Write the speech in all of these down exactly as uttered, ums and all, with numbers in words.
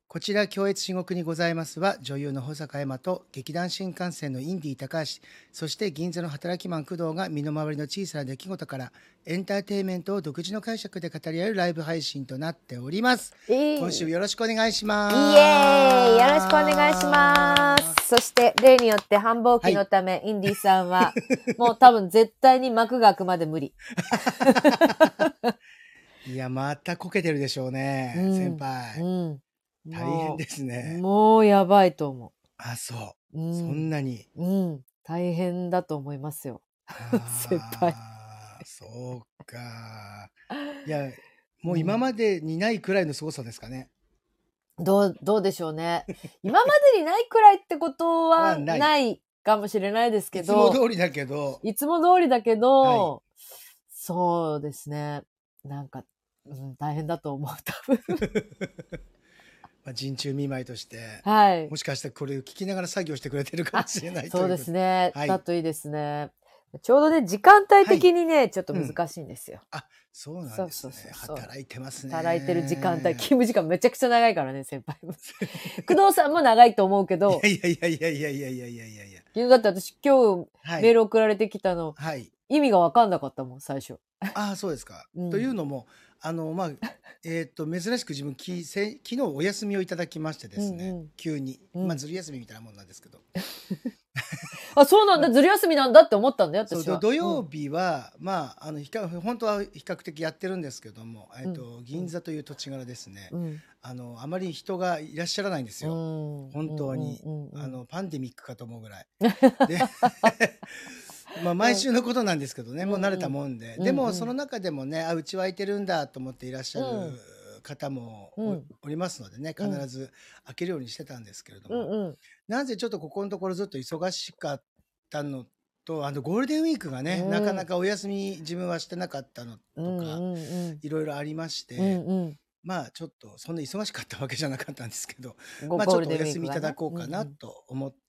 こちら恐悦至極にございますは、女優の保坂絵馬と劇団新幹線のインディ高橋、そして銀座の働きマン工藤が身の回りの小さな出来事からエンターテインメントを独自の解釈で語り合うライブ配信となっております。 え今週よろしくお願いします。 イエーイ、よろしくお願いします。そして例によって繁忙期のため、はい、インディさんはもう多分絶対に幕が開くまで無理。 いや、またこけてるでしょうね、うん、先輩。うん大変ですね。 もうやばいと思う。 あ、そう。うん、そんなに。 うん。大変だと思いますよ。先輩。 そうか。いや、もう今までにないくらいの凄さですかね。 うん、どう、どうでしょうね。今までにないくらいってことはないかもしれないですけど。 いつも通りだけど。 いつも通りだけど、はい、そうですね。なんか、うん、大変だと思う、多分。 陣中見舞いとして、 はい、 もしかしたらこれを聞きながら作業してくれてるかもしれないという。 そうですね、はい、だといいですね。ちょうどね時間帯的にね、はい、ちょっと難しいんですよ。 うん、あ、そうなんですね。そうそうそう働いてますね。 働いてる時間帯、勤務時間めちゃくちゃ長いからね、先輩も。工藤さんも長いと思うけど。 いやいやいやいやいやいやいやいやいや。 だって私今日メール送られてきたの、はい、意味が分かんなかったもん最初。 ああそうですか。うん、というのもあのまあえっと珍しく自分きせ昨日お休みをいただきましてですね、うんうん、急に、うん、まあずる休みみたいなもんなんですけど。 あ、そうなんだ、ずる休みなんだって思ったんだよ、私は。 そう土曜日は、うん、まああの比較本当は比較的やってるんですけども、えっと、うん、銀座という土地柄ですね、うん、あのあまり人がいらっしゃらないんですよ、うん、本当に、うんうんうん、あのパンデミックかと思うぐらい。でまあ毎週のことなんですけどね、もう慣れたもんで、うんうん、でもその中でもね、あうちは空いてるんだと思っていらっしゃる方も お,、うん、おりますのでね、必ず開けるようにしてたんですけれども、うんうん、なぜちょっとここのところずっと忙しかったのと、あのゴールデンウィークがね、うん、なかなかお休み自分はしてなかったのとか、うんうんうん、いろいろありまして、うんうん、まあちょっとそんな忙しかったわけじゃなかったんですけど、まあちょっとお休みいただこうかなと思って、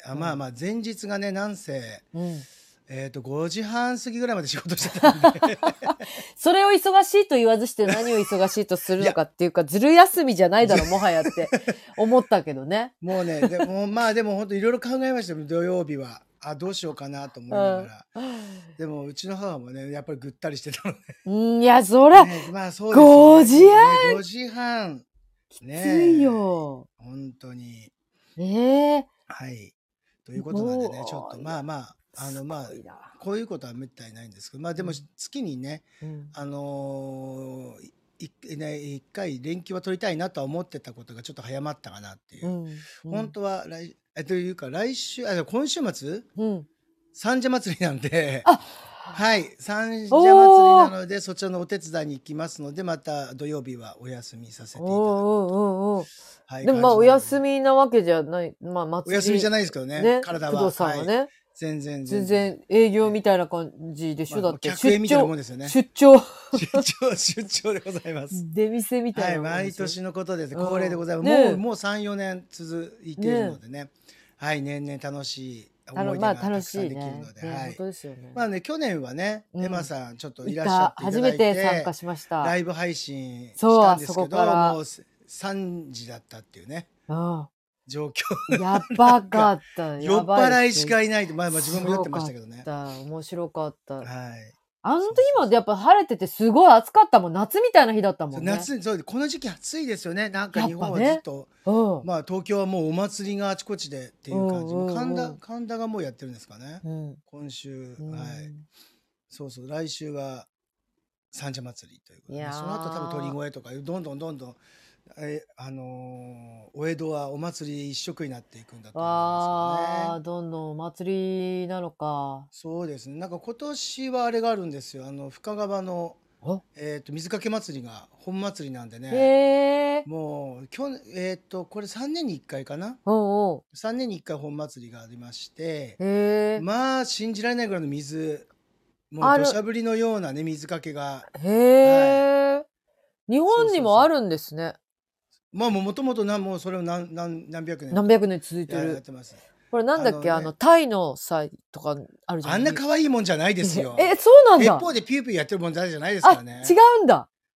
うんうん、あまあまあ前日がねなんせ、うんえーとごじはん過ぎぐらいまで仕事してたんでそれを忙しいと言わずして何を忙しいとするのかっていうかずる休みじゃないだろもはやって思ったけどね。 もうねでもまあでも本当いろいろ考えましたよ土曜日は。あどうしようかなと思いながら、うん、でもうちの母もねやっぱりぐったりしてたのでうんいやそら、ね、 まあそうですよね、 ごじはん、 ね、ごじはんきついよ、 ね、本当にねえはいということなんでねちょっとまあまああのまあこういうことはめったにないんですけど、まあでも月にね、うん、あのー、ね一回連休は取りたいなとは思ってたことがちょっと早まったかなっていう、うんうん、本当は来えというか来週あ今週末、うん、三社祭りなんではい三社祭りなのでそちらのお手伝いに行きますのでまた土曜日はお休みさせていただくと。 はい、でもまあお休みなわけじゃない、まあ祭りお休みじゃないですけどね、ね体は。 工藤さんはね、はい、 全然全然営業みたいな感じでしょ、まあ、だって客演みたいなもんですよね。 出張出張出張でございます。 出店みたいなもんですよ。 はい、毎年のことです。恒例でございます。ね、もうもう三四年続いているのでね、ねはい年々楽しい思い出がたくさんできるので、 まあ、はい、本当ですよね。 まあね去年はね、うん、エマさんちょっといらっしゃっていただいて初めて参加しました。 ライブ配信したんですけどもう三時だったっていうね。ああ状況やばかった酔っ払いしかいないと、まあまあ自分も酔ってましたけどね。 面白かった。 はい。 あの時もやっぱ晴れててすごい暑かったもん、夏みたいな日だったもんね。 夏そうこの時期暑いですよね。なんか日本はずっと、ねうん、まあ東京はもうお祭りがあちこちでっていう感じ。うんうんうん、神田神田がもうやってるんですかね。うん、今週、うん、はい。そうそう来週は三社祭りということで、ね、その後多分鳥越とかどんどんどんどんえあのー、お江戸はお祭り一色になっていくんだと思いますよね。 ああ、どんどんお祭りなのか。 そうですね。なんか今年はあれがあるんですよ。あの深川のえっ、ー、と水かけ祭りが本祭りなんでね。へもう去年えっ、ー、とこれさんねんにいっかいかな。おうおうさんねんにいっかい本祭りがありまして、へまあ信じられないぐらいの水、もう土砂降りのようなね水かけが。 へえ、はい。日本にもあるんですね。 まあもともともうそれを何何何百年何百年続いてる。これなんだっけあの、ね、あのタイの祭とかあるじゃん。 あんな可愛いもんじゃないですよ。 えそうなんだ。 一方でピューピューやってるもんじゃないですからね。 あ違うんだ。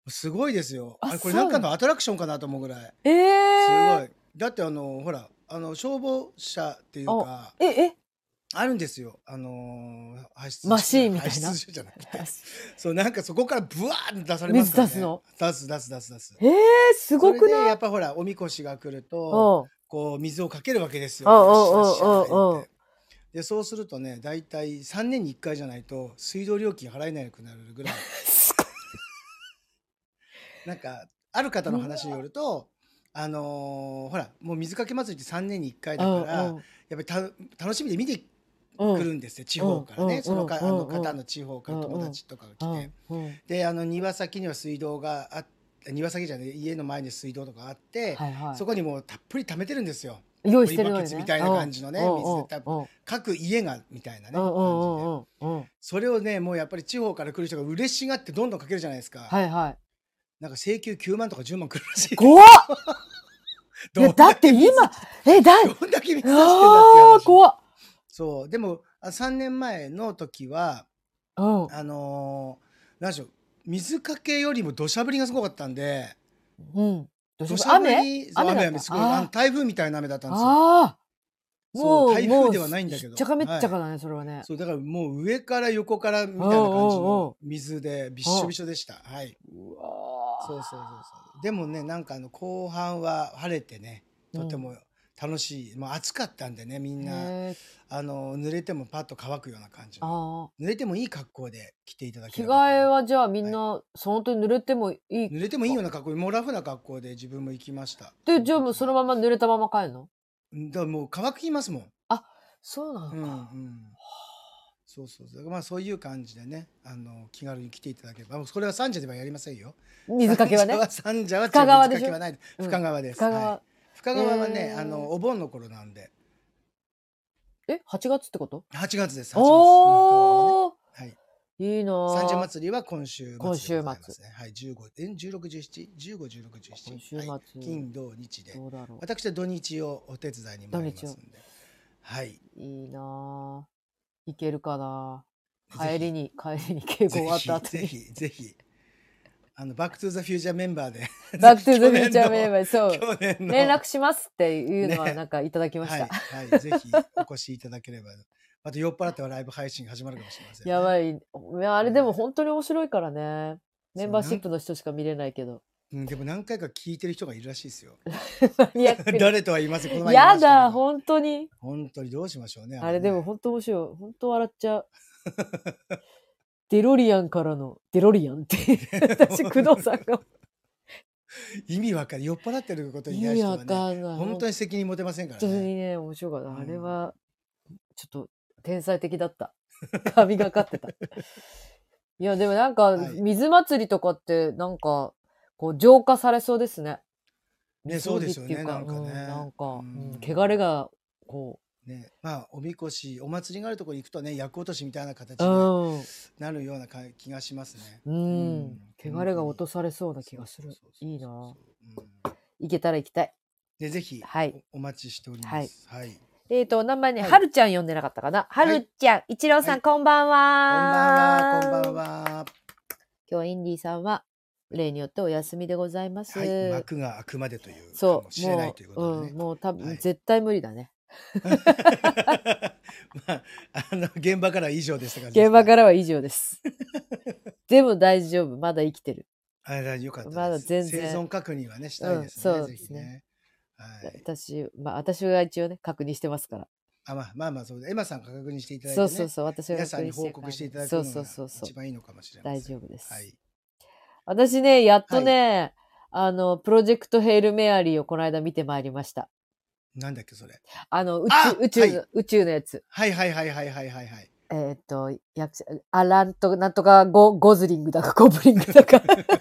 すごいですよ。 あ、 あれこれそうなの。 なんかのアトラクションかなと思うぐらい。 えすえごい。だってあの、ほら、あの、消防車っていうあ、 か、 え、え、 あるんですよ。あのー排出マ所、排シーンみたいな。 出所じゃなくて。そう、なんかそこからブワーって出されます水からね。 出すの。 出す出す出す出す。 ええすそれで、 ごくない？ やっぱほら、おみこしが来ると、 うん。 こう、水をかけるわけですうんよ。 うんよっしゃよっしゃ言うんうんうん。 って。で、そうするとね、だいたいさんねんにいっかいじゃないと、水道料金払えなくなるぐらい。 すごい。 なんか、ある方のう話にわ。 よると、あのーほら、もう水かけ祭りってさんねんにいっかいうだから、 んうん。 やっぱりた楽しみで見てうん来るんですよ、地うんうん方からね。そのかあのうんうん方の地方から友うんうん達とかがう来て。 んうんで、あの庭先には水道があっ庭先じゃない、家の前に水道とかあって、 はいはそこにもうたっぷり溜めてるんですよ。 い。用意して追いバケるのにね。 ツみたいな感じのね、 うん水で多分うんうん各家がみたいなね、 うんう感じで。 んうんうんうん。 それをね、もうやっぱり地方から来る人が嬉しがってどんどんかけるじゃないですか。 はいはい。 なんか請求きゅうまんとかじゅうまん来るらしい。 怖っ。いや、 どんだってだけ水、 今、え、だい、 どんだけ水出してんだってああ、 話。 怖っ。 そう。でも、あさんねんまえの時は、 うん。 あのーなんでしょう、水かけよりも土砂降りがすごかったんで、 うん。どうしよう。 土砂降雨り、そう、雨雨、 雨だった。 すごい、あのあ台風みたいな雨だったあ。 んですよ。 ああ。 そう、 もう、もう、 台風ではないんだけど、 しっちゃかめっはい。 ちゃかだね、それはね。 そう、だからもう上から横からみうんたいな感じうんうんの。水でびっしょうん。 びしょでした。はい。 うわそうそうそうそう。でもね、なんかあの後半は晴れてね、 ー。うん。 とても楽しい。もう暑かったんでね、みんな、 へえ。 あの、濡れてもパッと乾くような感じの。 ああ。 濡れてもいい格好で来ていただけ着ればと替え思う。 はじゃあみんはい。 な、その時濡れてもいい濡れてもいいようか。 な格好で、もうラフな格好で自分も行きました。 で、 そのじゃあもう時は。 そのまま濡れたまま帰るの？ んだからもう乾きますもん。 あ、そうなうんうのか。 ん。そうそうそう。まあそういう感じでね、あの、気軽に来ていただければ。もうそれは三社ではやりませんよ。 水かけはね。 三社は、三社は違う、 深川でしょ？ 水かけはない。 うん。 深川です。はい。 深川。 深川はね、あえの、お盆の頃なんで、 え。え、はちがつってこと？ はちがつです、はちがつ。深川はね。 おー。 はい。 いいな三社あ。 祭りは今週今末で週末。 ございますね。はい。じゅうご、え、じゅうろく、じゅうしち、じゅうご、じゅうろく、じゅうしち。 今週はい。 末、 金、土、日で。 どうだろう。 私は土日をお手伝いに土日を。 参りますんで。はい。 いいなあ。行けるかな。 ぜひ、 帰りに、帰りに稽古ぜ終わったひ、ぜ後に。 ひ、ぜひ、あの、バックトゥザフューチャーメンバーで、 バックトゥ去ザフューチャー年の、 メンバー、そう。 去年連の、 絡しますっていうのはね。 なんかいただきましはた。 い、はい。ぜひお越しいただければ。また酔っ払ってはライブ配信が始まるかもしれませんね。 やばい。いや、あれでもね。 本当に面白いからね。メそう、 ンバーなん、 シップの人しか見れないけど。 うん、でも何回か聞いてる人がいるらしいですよ。 マニアックに。 誰とは言いません。この前言いやだ、 ましたけど。 本当に。 本当にどうしましょうね、ああれでもれね。 本当面白い。本当笑っちゃう。デロリアンからのデロリアンって私、工藤さんが。 意味わかる。酔っ払ってることに意味わ対してはね、 かんない。 本本当に責任持てませんからね。 当にね、面白かっうた。あれん。 は、ちょっと天才的だった。神がかってた。いや、でもなんか、 はい。 水祭りとかって、なんか、こう、浄化されそうですね。みね、そそうですよね、 ぎっていうか、 なんかうん、なね。 んか、 ううん、汚れん。 が、こね、まあ、おみこし、お祭りがあるところに行くとね、厄落としみたいなう、 形でうん、 なるようなか気がしますね。 う、 うんん、 汚本当に。 れが落とされそうな気そうそうがする。 そうそうそういいな。 そう。うん。 行けたら行きたい。 で、ぜひはい。 お、お待ちしておりはい。 ます。はい。 えーと、お名前ね、 は。 はいるちゃん呼んでなかったかな。ははい。 るちゃん、一郎さん、 はい。 こんばんこんばんは、こんばんは。 は。 今日はインディさんは、例によってお休みでございまはい。 す。 幕が開くまでというかそもう、 しれないもう、 ということでうん、 ね。 もう多分、 はい。 絶対無理だね。 まあ、あの、現場からは以上ですって感じで現すか。 場からは以上です。でも大丈夫。まだ生きてる。 あれ、よかったまだです。生全然。 存確認はね、したうん、 いですね。ぜそうですね。 ひね。はい。 私、まあ、私が一応ね、確認してますから。 あ、まあまあまあ、そうで、エマさんが確認していただいてね、 そうそうそう、私が皆さんに確認して報告していただくそうのがそうそうそう。 一番いいのかもしれま大せん。 丈夫です。 はい。 私ね、やっとはい。 ね、あの、プロジェクトヘイルメアリーをこの間見てまいりました。 なんだっけ、それ。 あの、宇宙、 あ、 宇宙の、 はい。 宇宙のやつ。 はいはいはいはいはいはいはい。 えーっと、役者、アランと、なんとかゴ、ゴズリングだか、ゴブリングだか。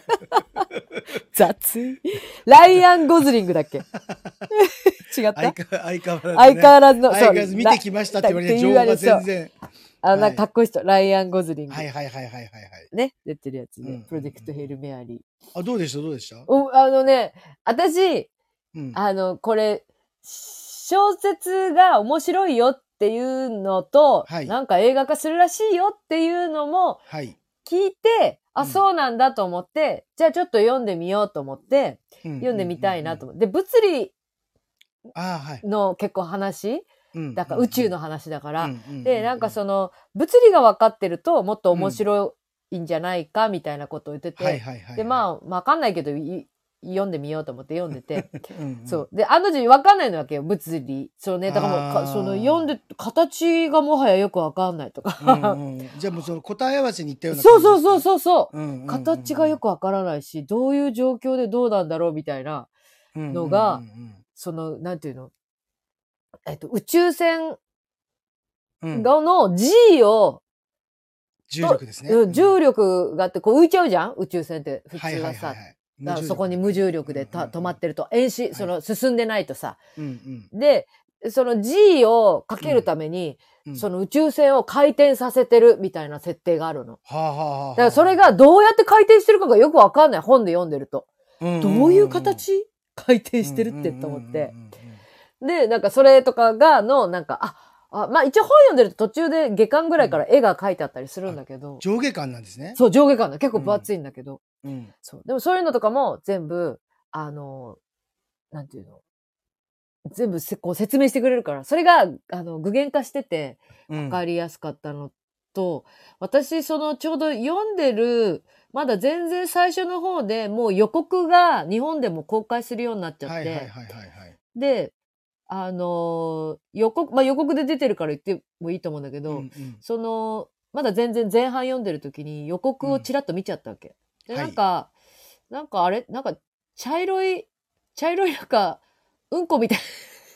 雑い。ライアン・ゴズリングだっけ違った相変相変わらず相ね。 変わらずの、そう、 相変わらず見てきましたって言われて、 って情報が言われそう。 全然。 あの、なんはい。 かかっこいい人、ライアン・ゴズリング。 はいはいはいはいはいはい。 ね、出てるやつで、 うんうんプロジェクトうんヘイルメアリー。 あ、どうでしたどうでしたお、あのね、私、 うん。 あの、これ、小説が面白いよっていうのと、 はい。 なんか映画化するらしいよっていうのも、 はい。 聞いて、あ、 うんそうなんだと思って、じゃあちょっと読んでみようと思って、 うん読んでみたいなとうん思って。で、物理ああ、はい。 の結構話うんだから宇宙の話だかうんら。 うんで、なんかうんその、物理が分かってるともっと面うん白いんじゃないかみたいなことを言ってて。 はいはいはいはい。 で、まあ、分かんないけど、い読んでみようと思って読んでて。 うんうんそう。で、案の定分かんないのわけよ、物理。そうね。だからもうか、 あーその読んで、形がもはやよく分かんないとうんか。 うんじゃあもうその答え合わせに行ったようなそうそう感じですか？ そうそうそう。 うんうんうんうん形がよく分からないし、どういう状況でどうなんだろうみたいなのが、 うんうんその、なんていうの、えっと、宇宙船うんうんがの G を、 重力ですね。 うん重力があって、こう浮いちゃうじゃん宇宙船って普はいは通はいさ。 はいだかはい。 らそこに無重力でた止まってると、遠視、その進んでないとさ。 うんうんで、その G をかけるために、 うんその宇宙船を回転させてるみたいな設定があるの。 はあはあはあ。 だからそれがどうやって回転してるかがよくわかんない。本で読んでると。 どうどういう形回転してるってと思って。で、なんかそれとかがの、なんか、あ、あまあ一応本読んでると途中で下巻ぐらいから絵が描いてあったりするんだけど。 上下巻なんですね。 そう、上下巻だ。結構分厚いんだけど。 うんそう。でもそういうのとかも全部、あの、なんていうの。全部せこう説明してくれるから、それが、あの、具現化してて、 うんわかりやすかったのと、私、その、ちょうど読んでる、まだ全然最初の方でもう予告が日本でも公開するようになっちゃって、 はいはいはいはいはい。 で、あのー予告、まあ、予告で出てるから言ってもいいと思うんだけど、 うんうんその、まだ全然前半読んでる時に予告をちらっと見ちゃったわけ。で、 はいなんか、なんかあれなんか、茶色い、茶色いなんか、うんこみたい、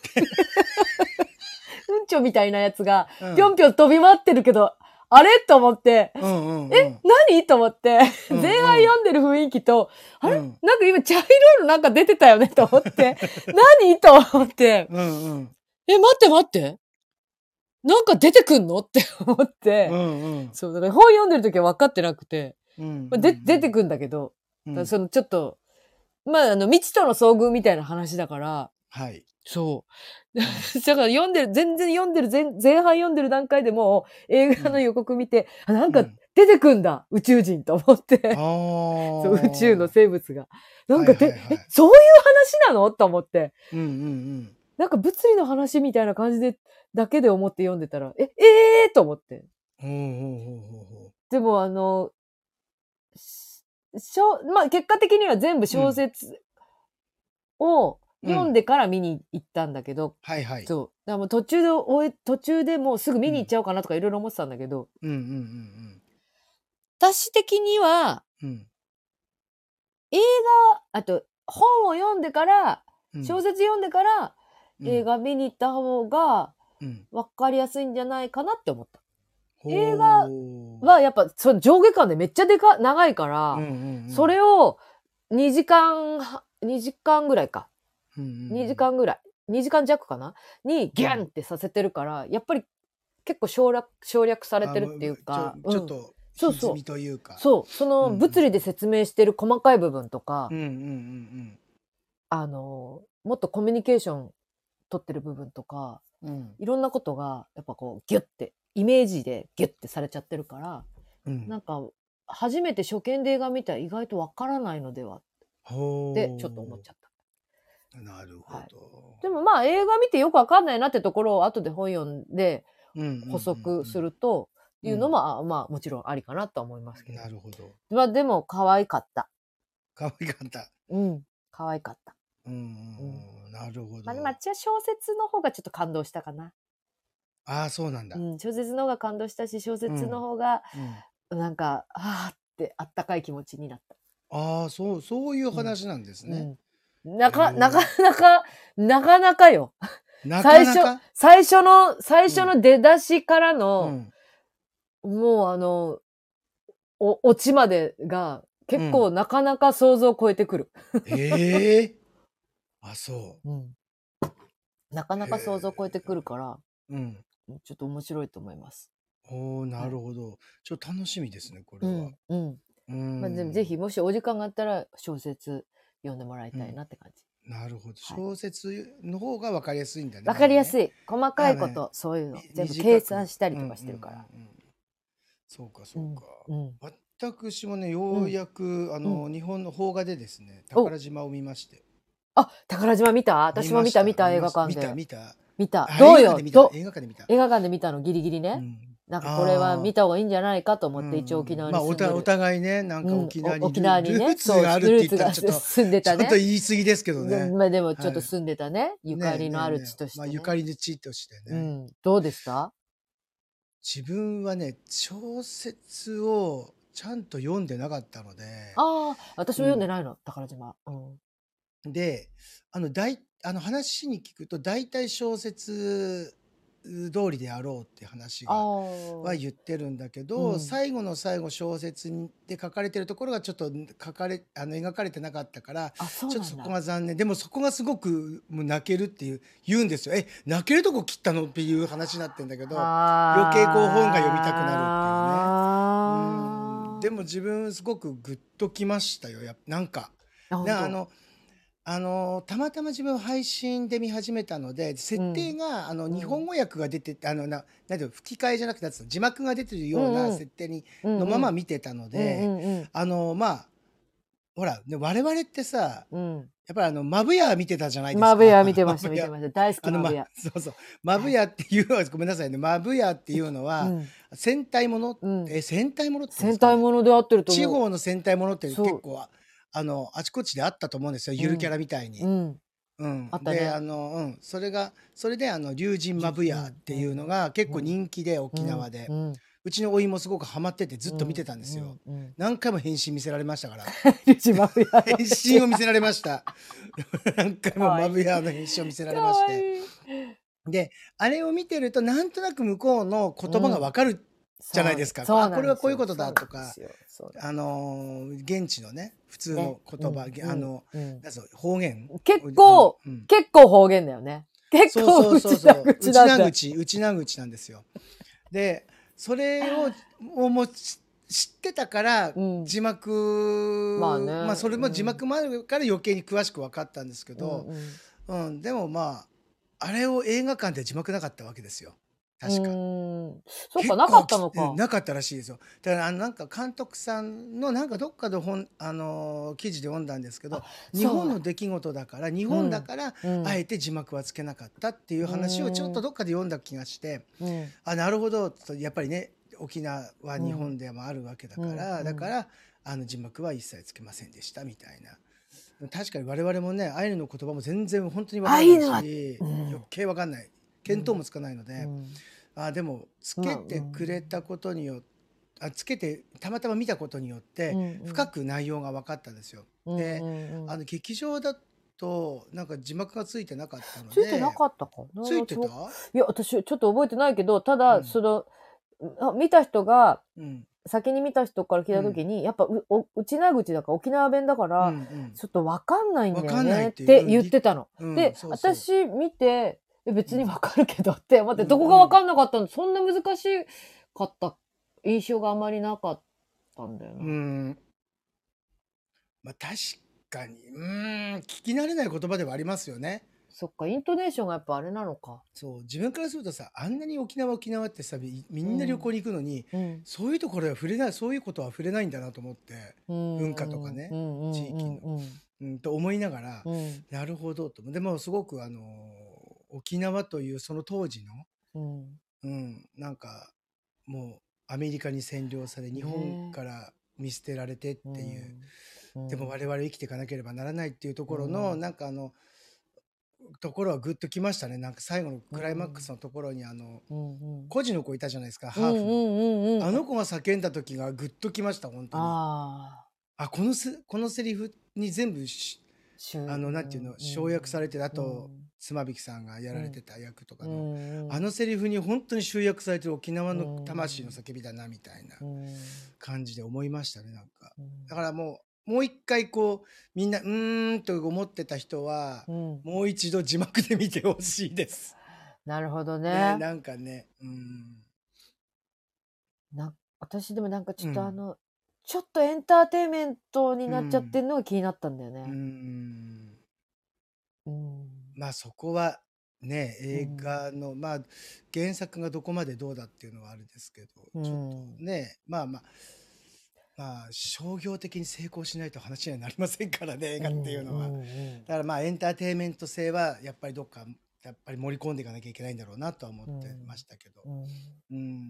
うんちょみたいなやつが、 うんぴょんぴょん飛び回ってるけど、あれと思って、 うんうんうんえ、何と思って、 うんうん前半読んでる雰囲気と、あれうんなんか今茶色いのなんか出てたよねと思って、何と思って、 うんうんえ、待って待って。なんか出てくんのって思って、 うんうんそう、だから本読んでる時は分かってなくて、 うんまあで出てくんだけど、 うんだからそのちょっと、まあ、あの、未知との遭遇みたいな話だから、 はい。 そう。だから読んでる、全然読んでる前、前半読んでる段階でもう映画の予告見て、あ、なんかうん出てくんだ、宇宙人と思って、 あそうー宇宙の生物が。なんかで、 はいはいはいえ、そういう話なのと思って。 うんうんなんか物理の話みたいな感じで、だけで思って読んでたら、え、ええー、と思って。 うん。ほうほうほうほうほでもあの、ししょまあ結果的には全部小説を読んでから見に行ったんだけど、 う。はいはい。 そう。だからもう途中で終え、途中でもうすぐ見に行っちゃおうかなとかいろいろ思ってたんだけど、 うんうんうん私的にはうんうん映画、あと本を読んでから、 うん小説読んでからうん映画見に行った方がうん分かりやすいんじゃないかなって思った。 ほう映画はやっぱその上下巻でめっちゃでか長いから、 うんうんうんそれをにじかんは、にじかんぐらいか。 うんうんにじかんぐらい。にじかん弱かなにギャンってさせてるから、やっぱり結構省略、省略されてるっていうか。 あちょちょっうんとそうそう歪みというか。 そう、そのうんうん物理で説明してる細かい部分とか、 うんうんうんあの、もっとコミュニケーション取ってる部分とか、 うんうんいろんなことが、やっぱこう、ギュッて、イメージでギュッてされちゃってるから、 うんなんか、初めて初見で映画見たら意外とわからないのではほうってちょっと思っちゃった。 なるほど。 でもまあ映画見てよくわかんないなってところを後で本読んでうんうんうんうん補足するというのも、あまあもちろんありかなとは思いますけど。 なるほど。 まあでも可愛かった。 可愛かった。 うん。可愛かった。 うんうんうんなるほど。 まあでも私は小説の方がちょっと感動したかな。 ああ、そうなんだ。 うん。小説の方が感動したし、小説の方がうんなんか、あーってあったかい気持ちになった。 ああ、そう、そういう話なんですね。 うん。なか、 へーなかなか、なかなかよ。 なかなか。 最初の、最初の出だしからの、 うんもうあの、お、オチまでが結構なかなか想像を超えてくる。 ええあ、そうん。なかなか想像を超えてくるから、 う。うん。 ちょっと面白いと思います。 おお、なるほど。ちょっと楽しみですね、これはうん。。うん。 うん。 まあ、でもぜひ、もしお時間があったら小説読んでもらいたいなって感じ。 なるほど。小説の方が分かりやすいんだね。 わかりやすい。 い。細かいこまあと、そういうの。全部短く計算したりとかしてるから。 うんうんうんうんそうか、そうか。 うん。 わ私もね、 うようんやく、あうん。 の、日本の邦画でですね、 お、 宝島を見まして。 あ、宝島見た？ 見私もました、 見た見た、映見ました。見た、 画館で。 見た。 見た。 あ、 どうよ、 映画館で見た、 ど映画館で見た。 映画館で見たの、ギリギリうね。 ん。 なんかこれは見ああ。 た方がいいんじゃないかとう思って、一応沖ん。 縄まあ、おたおに住んでる。 互いね、なんかうん、お沖沖縄にルルー縄にね、そう、 ツがあるってルーツが言ったらちょっと住んでちょっとたね。 言い過ぎですけどで、 ね。 ま、でもちょっとはい。 住んでたね、ゆかねえりのある地ねえねえ。まあ、 としてね。 ゆかりの地としてね。 うん、どうでした？ 自分はね、小説をちゃんと読んでなかったので、 ああ、私うん。 も読んでないの、宝島。うん。 で、あの、だいあの、話に聞くと、大体小説通りであろうって話あがはあ。 言ってるんだけうど、 ん。 最後の最後小説にで書かれてるところがちょっと、ん、書かれあの、描かれてなかったから、 あ、そうちょっとそこなんだ。 が残念。でもそこがすごく、もう泣けるっていう言うんですよ。「え、泣けるとこ切ったの？」っていう話になってんだけど、余計こう本が読みたくなるっていうね。うーん、でああ。 も自分すごくグッときましたよ、やなんか。 あ、ほんな、あと。 のあの、たまたま自分配信で見始めたので、設定うん。 があの、日うん。 本語訳が出てあの、ななんていうの、吹き替えじゃなくて、なんつうの、字幕が出てるうようなんうん。 設定にうんうん。 のまま見てたのうんで、 うんうん。 あの、まあ、ほら、ね、我々ってさ、 うん。 やっぱりあの、マブヤ見てたじゃないですか。 マブヤ見てましたマブヤ。 見てました。大好きあの、まマブヤ。 そうそう、マブはい。 ヤっていうのはごめんなさいね、マブヤっていうのは、 うん。 戦隊ものうん。 え、戦隊ものって言うんで戦すかね。 隊もので合ってると思う。 地方の戦隊ものってそう。 結構、あの、あちこちであったと思うんですよ、ゆるキャうん。 ラみたいに。 うん。 うん。で、 あったね。 あの、うん、それがそれであの、龍神マブうん、 ヤっていうのが結構うん、 人気で、 うん、 沖縄で。 うん、 うちの甥もすごくハマっててずっと見てうん、 たんですよ。 うん、うん。 何回も変身見せられましたから。 龍神マブヤの変変身。 身を見せられました。何回もマブ可愛い。 ヤの変身を見せら可れまして。 愛い。 で、あれを見てるとなんとなく向こうの言葉がうん。 分かるじゃないそう、 ですか。 そうあ、これはなんですよ。 こういうことだそうなんとか、 ですよ。そうなんあです。 の、現地のね、普通ね。 の言葉、 うん、うん、 げあの、 うん。 なんつうの、方言、 結おあの構うん。 結構方言だよね。結そう構そうそうウチナそう。 口なんだ。 ウチナ口ウチナ口なんですよ。で、それを、をもち知ってたから、 うん。 字まあね、 幕ま、それも字うん。 幕もあるから余計に詳しく分かったんですけうんど、 うん。 うん、でも、まあ、あれを映画館で字幕なかったわけですよ、 う確か。 ーん。そっか、なか結構きうん、 ったのか。 なかったらしいですよ。だからあのなんか監督さんのなんかどっかで本あの、記事で読んだんですけあ、 ど、日本のそう。 出来事だから日うん、 本だから、 うん。 あえて字幕はつけなかったっていうう話をちょっーん。 とどっかで読んだ気がして、 うん。 あ、なるほどと、やっぱりね、沖縄は日うん。 本でもあるわけだうん、 から、 うん。 だから、あの字幕は一切つけませんでしたみたいな。確かに我々もね、アイヌの言葉も全然ほんとに分かアらないイヌはし、 うん。 余計分かんない。見当うん。 もつかないので、 うん。 あ、でもつまあ、 けうてくれたん。 ことによあ、つけてたまたま見たことによっうて、深んうん。 く内容が分かったんですよ。 うんうで、 んうん。 あの劇場だと、なんか字幕がついてなかったのついてなでかったかな、 ついてた？ 私もいや、私ちょっと覚えてないけど、ただ、 うん。 その、あ、見た人が、 うん。 先に見た人から聞いうん。 た時に、やっぱ、うおウチナ口だから沖縄弁だかうんうら、 ん。 ちょっと分かんないんだよ分かんないっねっていう、うん、 て言っりてたの。 うん、 で、 そうそう。 私見て、え、 うん。 別に分かるけどって思って、 うんうどこが分かん。 んなかったの、そんな難しかった印象があまりなかったんだようーな。 ん。ま、確かに、うーん、聞き慣れない言葉ではありますよね。 そっか、イントネーションがやっぱあれなのか。 そう、自分からするとさ、あんなに沖縄沖縄ってさ、みみうん。 んな旅行に行くのに、 うん。 そういうところは触れないそういうことは触れないんだなと思って、 う文化とんうん。うかね、 んうんう地域の。 んうん。 うん、と思いながら、 うん。 なるほどと。でもすごくあの、沖縄というその当時の、 うん。 うん、なんか、もうアメリカに占領され、日本ね。 から見捨てられてっうていう、 ん。うでも我ん。 々生きていかなければならないっていうとうころの、 ん。 なんかあのところはグッときましたね。なんか最後のうクライマックスん。 のところにあの、 うんうん。 孤児の子いたじゃないですか、 うんうハーフの。 んうんうん。 あの子が叫んだ時がグッときました、ほんとに。 ああ。 あ、このせこのセリフに全部ししゅうあの、なんていうの、 ん、う省略されてる、あん、うと、 ん。 妻夫木さんがやうん。 られてた役とうかの、あんうん。 のセリフにほんとに集約されてる沖縄うの魂のん。 叫びだなみたいなうん。 感じで思いましたね、なんか。 うん。 だからもう、もう一回こう、みんな、うーんと思ってた人は、 うん。 もう一度字幕で見て欲しいです。 なるほどね、 ね。 なんかね、うーん。 な私でもなんかちょうん。 っとあの、ちょっとエンターテインメントにうなっちゃってん。 んのが気になったんだようーね。 ん。 うん。 ま、そこは、ね、映うん。 画の、ま、原作がどこまでどうだっていうのはあれですけど、 うちょっとん。 ね、まあまあまあ商業的に成功しないと話にはなりませんからね、映画っていうのは。 うんうんうん、 だからまあエンターテインメント性はやっぱりどっかやっぱり盛り込んでいかなきゃいけないんだろうなとは思ってましたけど。 うんうん、 うん、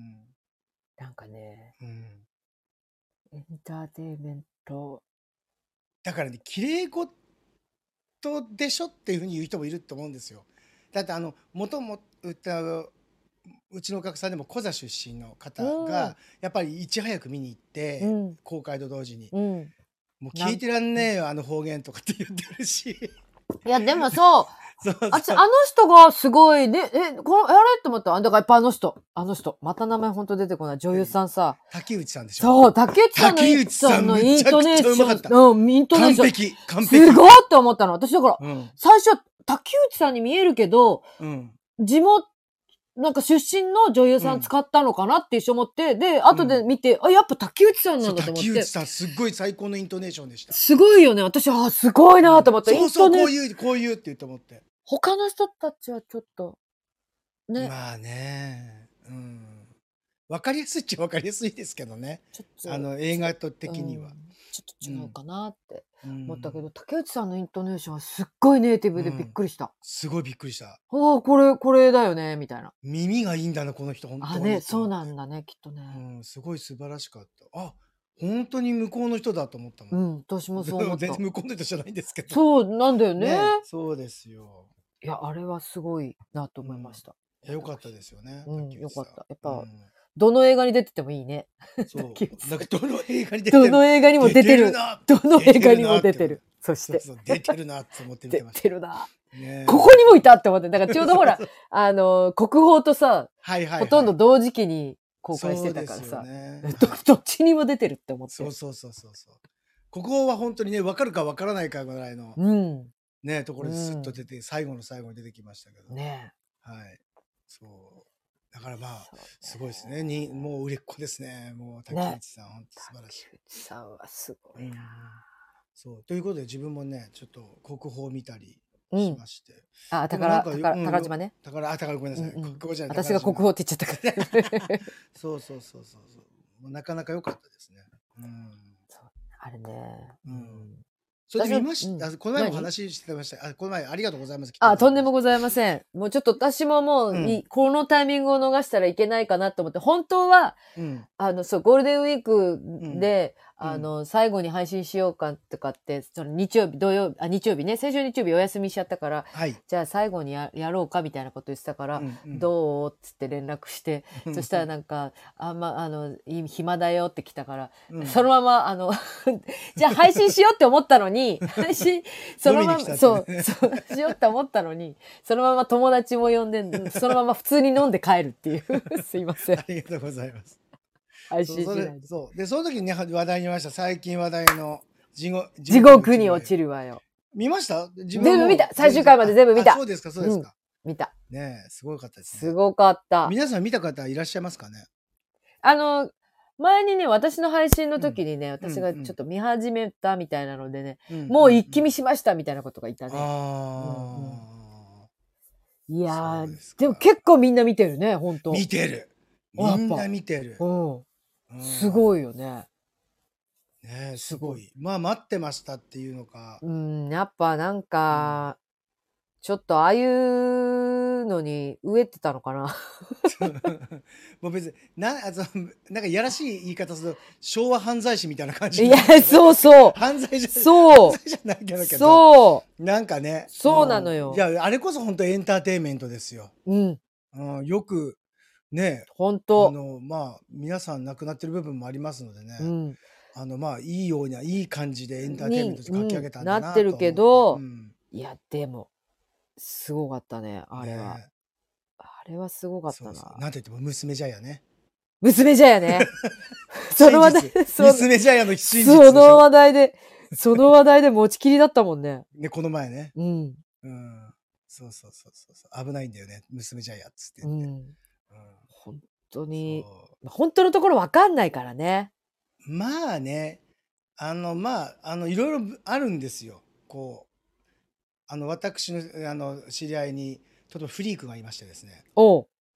なんかね、 うん、 エンターテインメントだからね、綺麗事でしょっていうふうに言う人もいると思うんですよ。だってあの元も歌ううちのお客さんでもコザ出身の方がやっぱりいち早く見に行って、うん、公開と同時に、うん、もう聞いてらんねえよあの方言とかって言ってるし。 いやでもそうそうそう、あ, あの人がすごいね、え、この、あれって思った。だからやっぱあの人、あの人、また名前ほんと出てこない。女優さんさ。 竹内さんでしょ。 そう、竹内さんの竹内さんのイントネーション。 うん、イントネーション。 完璧、完璧。 すごいって思ったの。私だから、うん、最初は竹内さんに見えるけど、うん、地元、なんか出身の女優さん使ったのかなって一緒思って、で、後で見て、うん、あ、やっぱ竹内さんなんだと思って。 竹内さん、すっごい最高のイントネーションでした。 すごいよね。私、あ、すごいなと思って。 うん、そうそう、こういう、こういうって言うと思って。 他の人たちはちょっと、 ね。まあね。うん。わかりやすいっちゃわかりやすいですけどね。ちょっとあの、映画と的には。うん、 ちょっと違うかなって思ったけど、うん、竹内さんのイントネーションはすっごいネイティブでびっくりした。うん、 すごいびっくりした。ああ、これ、これだよね、みたいな。 耳がいいんだな、この人、本当に。 あ、ね、そうなんだね、きっとね。 うん、すごい素晴らしかった。あ、本当に向こうの人だと思ったもん。 うん、私もそう思った。 全然向こうの人じゃないんですけど。 そうなんだよね。ね、 そうですよ。 いや、あれはすごいなと思いました。 うん、よかったですよね。 うん、よかった。やっぱ、うん、どの映画に出ててもいいね。 そう。なんかどの映画に出てる。 どの映画にも出てる。どの映画にも出てる。そして。 そうそう、出てるなって思って見てました。 出てるな。ここにもいたって思って。だからちょうどほら、あの、国宝とさ、はいはいはい、ほとんど同時期に公開してたからさ、ね、ど, どっちにも出てるって思って。 そうそうそうそうそう。国宝は本当にね、分かるか分からないかぐらいの、うん、ね、ところですっと出て、うん、最後の最後に出てきましたけど。ね。はい。そう。だからまあ、すごいですね。に、もう売れっ子ですね。もう竹内さん、ね、本当素晴らしい。 竹内さんはすごいな、うん。 そう。ということで自分もね、ちょっと国宝を見たりしまして。 うん、あ、宝、宝、宝島ね。 宝、あ、宝ごめんなさい。うんうん、国宝じゃない。 私が国宝って言っちゃったから。 そうそうそうそうそう。もうなかなか良かったですね。うん。 そう、あれね。うん。 それで見ました。この前も話してました。あ、この前ありがとうございます。 あ、とんでもございません。もうちょっと私ももう、うん、このタイミングを逃したらいけないかなと思って、本当は、うん、あの、そう、ゴールデンウィークで、うん、あの、最後に配信しようかとかって、その日曜日、土曜日、あ、日曜日ね、先週日曜日お休みしちゃったから、はい、じゃあ最後に や, やろうかみたいなこと言ってたから、うんうん、どうっつって連絡して、そしたらなんか、あんま、あの、暇だよって来たから、うん、そのまま、あの、じゃあ配信しようって思ったのに、配信、そのまま、そう、そう、しようって思ったのに、そのまま友達も呼んで、そのまま普通に飲んで帰るっていう。すいません。 ありがとうございます。 配信しないで。 そう。で、その時にね、話題に見ました。最近話題の地獄、 地獄に落ちるわよ。 見ました？ 全部見た。最終回まで全部見た。 そうですか、そうですか。 うん、見た。 ねえ、すごかったですね。 すごかった。 皆さん見た方いらっしゃいますかね？ あの、前にね、私の配信の時にね、うん、私がちょっと見始めたみたいなのでね、うんうん、もう一気見しましたみたいなことがいたね。あうんうん、いやー、でも結構みんな見てるね、本当。 見てる。みんな見てる。 うんうん、すごいよね。 ねえ、すごい。まあ待ってましたっていうのか。 うん、やっぱなんか、うん、ちょっとああいうのに飢えてたのかな。 もう別にな、あの、なんかやらしい言い方すると昭和犯罪師みたいな感じ、 ね。いや、そうそう。 犯罪じゃそう。 犯罪じゃないけど。 そう。 なんかね。 そうなのよ。 いや、あれこそ本当エンターテインメントですよ。うん。うん、よく、ね、 本当。 あの、まあ、皆さん亡くなってる部分もありますのでね。うん、あの、まあ、いいような、いい感じでエンターテインメントで書き上げたんだなと、うん、 なってるけど、うん、いや、でも、すごかったね、あれは。ね、あれはすごかったな。そうそう、 なんと言っても娘ジャイアね。 娘ジャイアね。その話題、 娘ジャイアの真実。 その話題で、その話題で持ちきりだったもんね。 ね、この前ね。 うん。 うん。そうそうそうそう。危ないんだよね、娘ジャイアっつって言って。うん。うん、 本当に、本当のところわかんないからね。 まあね、あの、まあ、あの、いろいろあるんですよ。こう、あの、私の、あの、知り合いに、ちょっとフリークがいましてですね。 おう。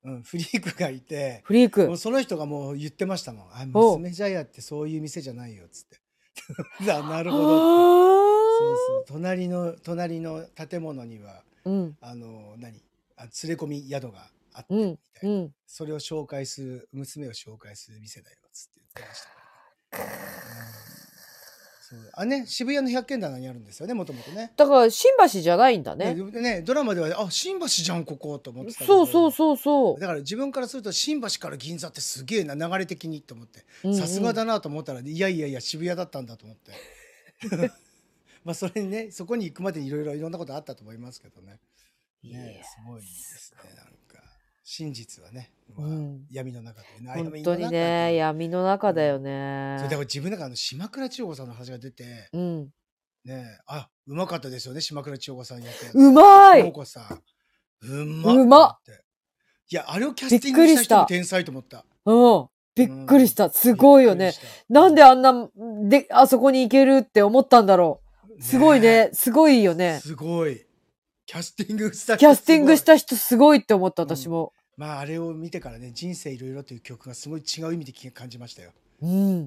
うん、フリークがいて、 フリーク。 もうその人がもう言ってましたもん。あ、娘茶屋ってそういう店じゃないよっつって。なるほどって。そうそう。隣の隣の建物には、うん、あの何あ連れ込み宿があってみたいな、うん、それを紹介する娘を紹介する店だよっつって言ってましたからね。うん、そうあね、渋谷の百軒棚にあるんですよね、もともとね。 だから新橋じゃないんだね。 ね、ねドラマではあ新橋じゃんここと思ってたけど。そうそうそうそう。 だから自分からすると新橋から銀座ってすげえな流れ的にと思ってさすがだなと思ったら、いやいやいや渋谷だったんだと思って。まあそれにねそこに行くまでにいろいろいろんなことあったと思いますけどね。ねすごいですねなんか真実はね、まあうん、闇の中でね。本当にね闇の中だよね。 うん、それでも自分の中の島倉千代子さんの話が出て、うん、ねあうまかったですよね島倉千代子さんやってうまい。 千代子さんうまっうまっいやあれをキャスティングした人も天才と思った。 うんびっくりした。すごいよね。なんであんな、で、あそこに行けるって思ったんだろう。すごいね。すごいよね。 すごい。キャスティングした人キャスティングした人すごいって思った、私も。 うん、まあ、あれを見てからね、人生いろいろという曲がすごい違う意味で感じましたよ。 うん。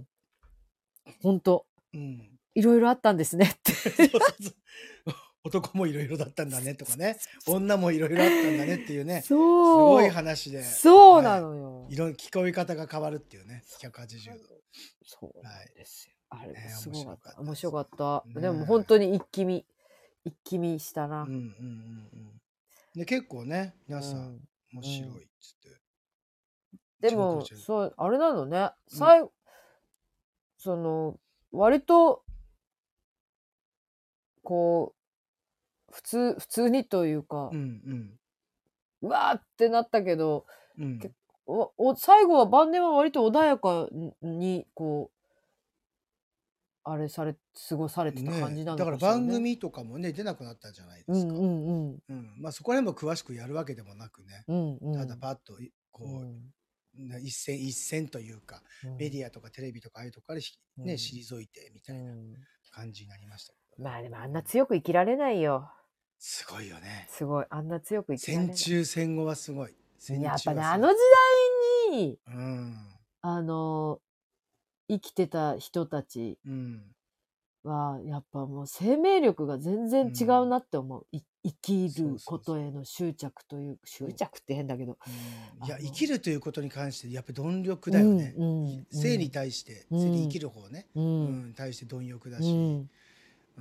ほんと。うん。いろいろあったんですねって。そうそうそう男もいろいろだったんだねとかね女もいろいろあったんだねっていうねすごい話でそうなのよ、 はい、いろんな聞こえ方が変わるっていうねひゃくはちじゅうどそうなんですよ、はい、あれもすごかった、ね、 面白かった、ね、でも本当に一気見一気見したな、うんうんうんうんで結構ね皆さん、うん、面白いっつって、 うん、でもそうあれなのね最後、うん、その割とこう普通、普通にというか、うんうん、うわーってなったけど、うん、おお最後は晩年は割と穏やかに、こう、あれされ、過ごされてた感じなのかしらね。 だから番組とかもね、出なくなったじゃないですか。うんうんうんうん、まあそこら辺も詳しくやるわけでもなくね、うんうん、ただパッと、こう、うん、一線一線というか、うん、メディアとかテレビとかああいうとこから、ね、うん、退いてみたいな感じになりましたけど、 ね、まあでもあんな強く生きられないよ。 すごいよね。 すごい。あんな強く生きられない。 戦中戦後はすごい。 戦中はすごい。やっぱね、あの時代に、うん、あの、生きてた人たちは、やっぱもう生命力が全然違うなって思う。うん、生きることへの執着という、執着って変だけど。 うん、いや、生きるということに関して、やっぱり貪欲だよね。うんうん、生に対して、うん、生に生きる方ね、うんうん、対して貪欲だし、うんうん、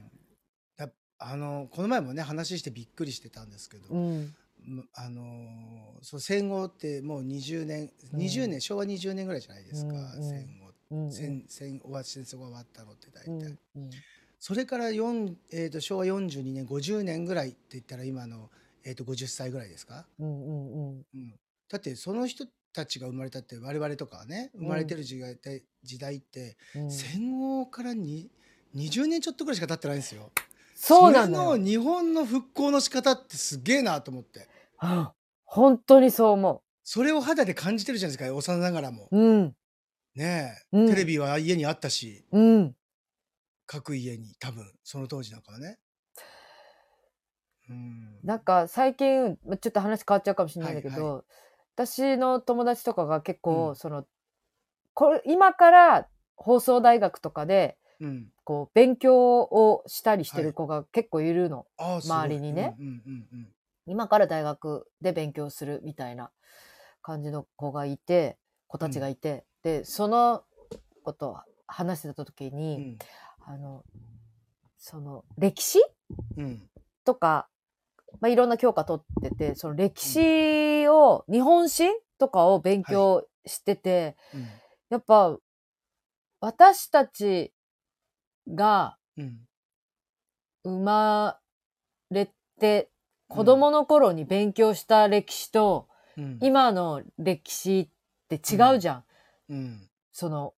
だあのこの前もね話してびっくりしてたんですけど、うん、あのそう戦後ってもうにじゅうねん、にじゅうねん、昭和にじゅうねんぐらいじゃないですか、うん、戦後、うん、戦戦終わ戦争が終わったのって大体、うんうん、それからよん、えー、と昭和よんじゅうにねんごじゅうねんぐらいって言ったら今の、えー、とごじゅっさいぐらいですか、うんうんうんうん、だってその人たちが生まれたって我々とかはね生まれてる時代って、時代って、うん、戦後からににじゅうねんちょっとぐらいしか経ってないんですよ。そうなのよ。それの日本の復興の仕方ってすげえなと思って、 はあ、本当にそう思う。 それを肌で感じてるじゃないですか幼ながらも、うん、ねえ、うん、テレビは家にあったし、うん、各家に多分その当時なんかはね、 うん、なんか最近ちょっと話変わっちゃうかもしれないんだけど、はいはい、私の友達とかが結構、うん、そのこれ今から放送大学とかで、うん、こう勉強をしたりしてる子が結構いるの、はい、周りにね、うんうんうんうん、今から大学で勉強するみたいな感じの子がいて子たちがいて、うん、でそのことを話してた時に、うん、あのその歴史、うん、とか、まあ、いろんな教科取っててその歴史を、うん、日本史とかを勉強してて、はい、うん、やっぱ私たちが生まれて子供の頃に勉強した歴史と、うん、今の歴史って違うじゃん、うんうん、その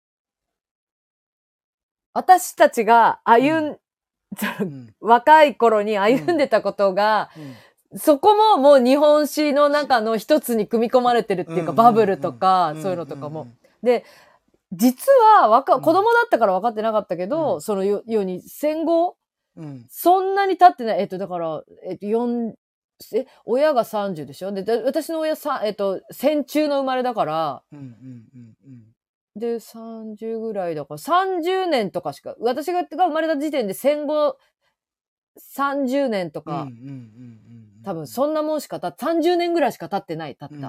私たちが歩ん、うん、若い頃に歩んでたことが、うん、そこももう日本史の中の一つに組み込まれてるっていうか、うん、バブルとか、うん、そういうのとかも、うん、で実はわか子供だったから分かってなかったけど、うん、そのように戦後、うん、そんなに経ってない、えっとだから、えっと、よんえ、親がさんじゅうでしょで、で私の親さ、えっと、戦中の生まれだから、 うんうんうんうん。 で、さんじゅうぐらいだから、さんじゅうねんとかしか、私が生まれた時点で戦後さんじゅうねんとか、多分そんなもんしか経って、さんじゅうねんぐらいしか経ってない、経った。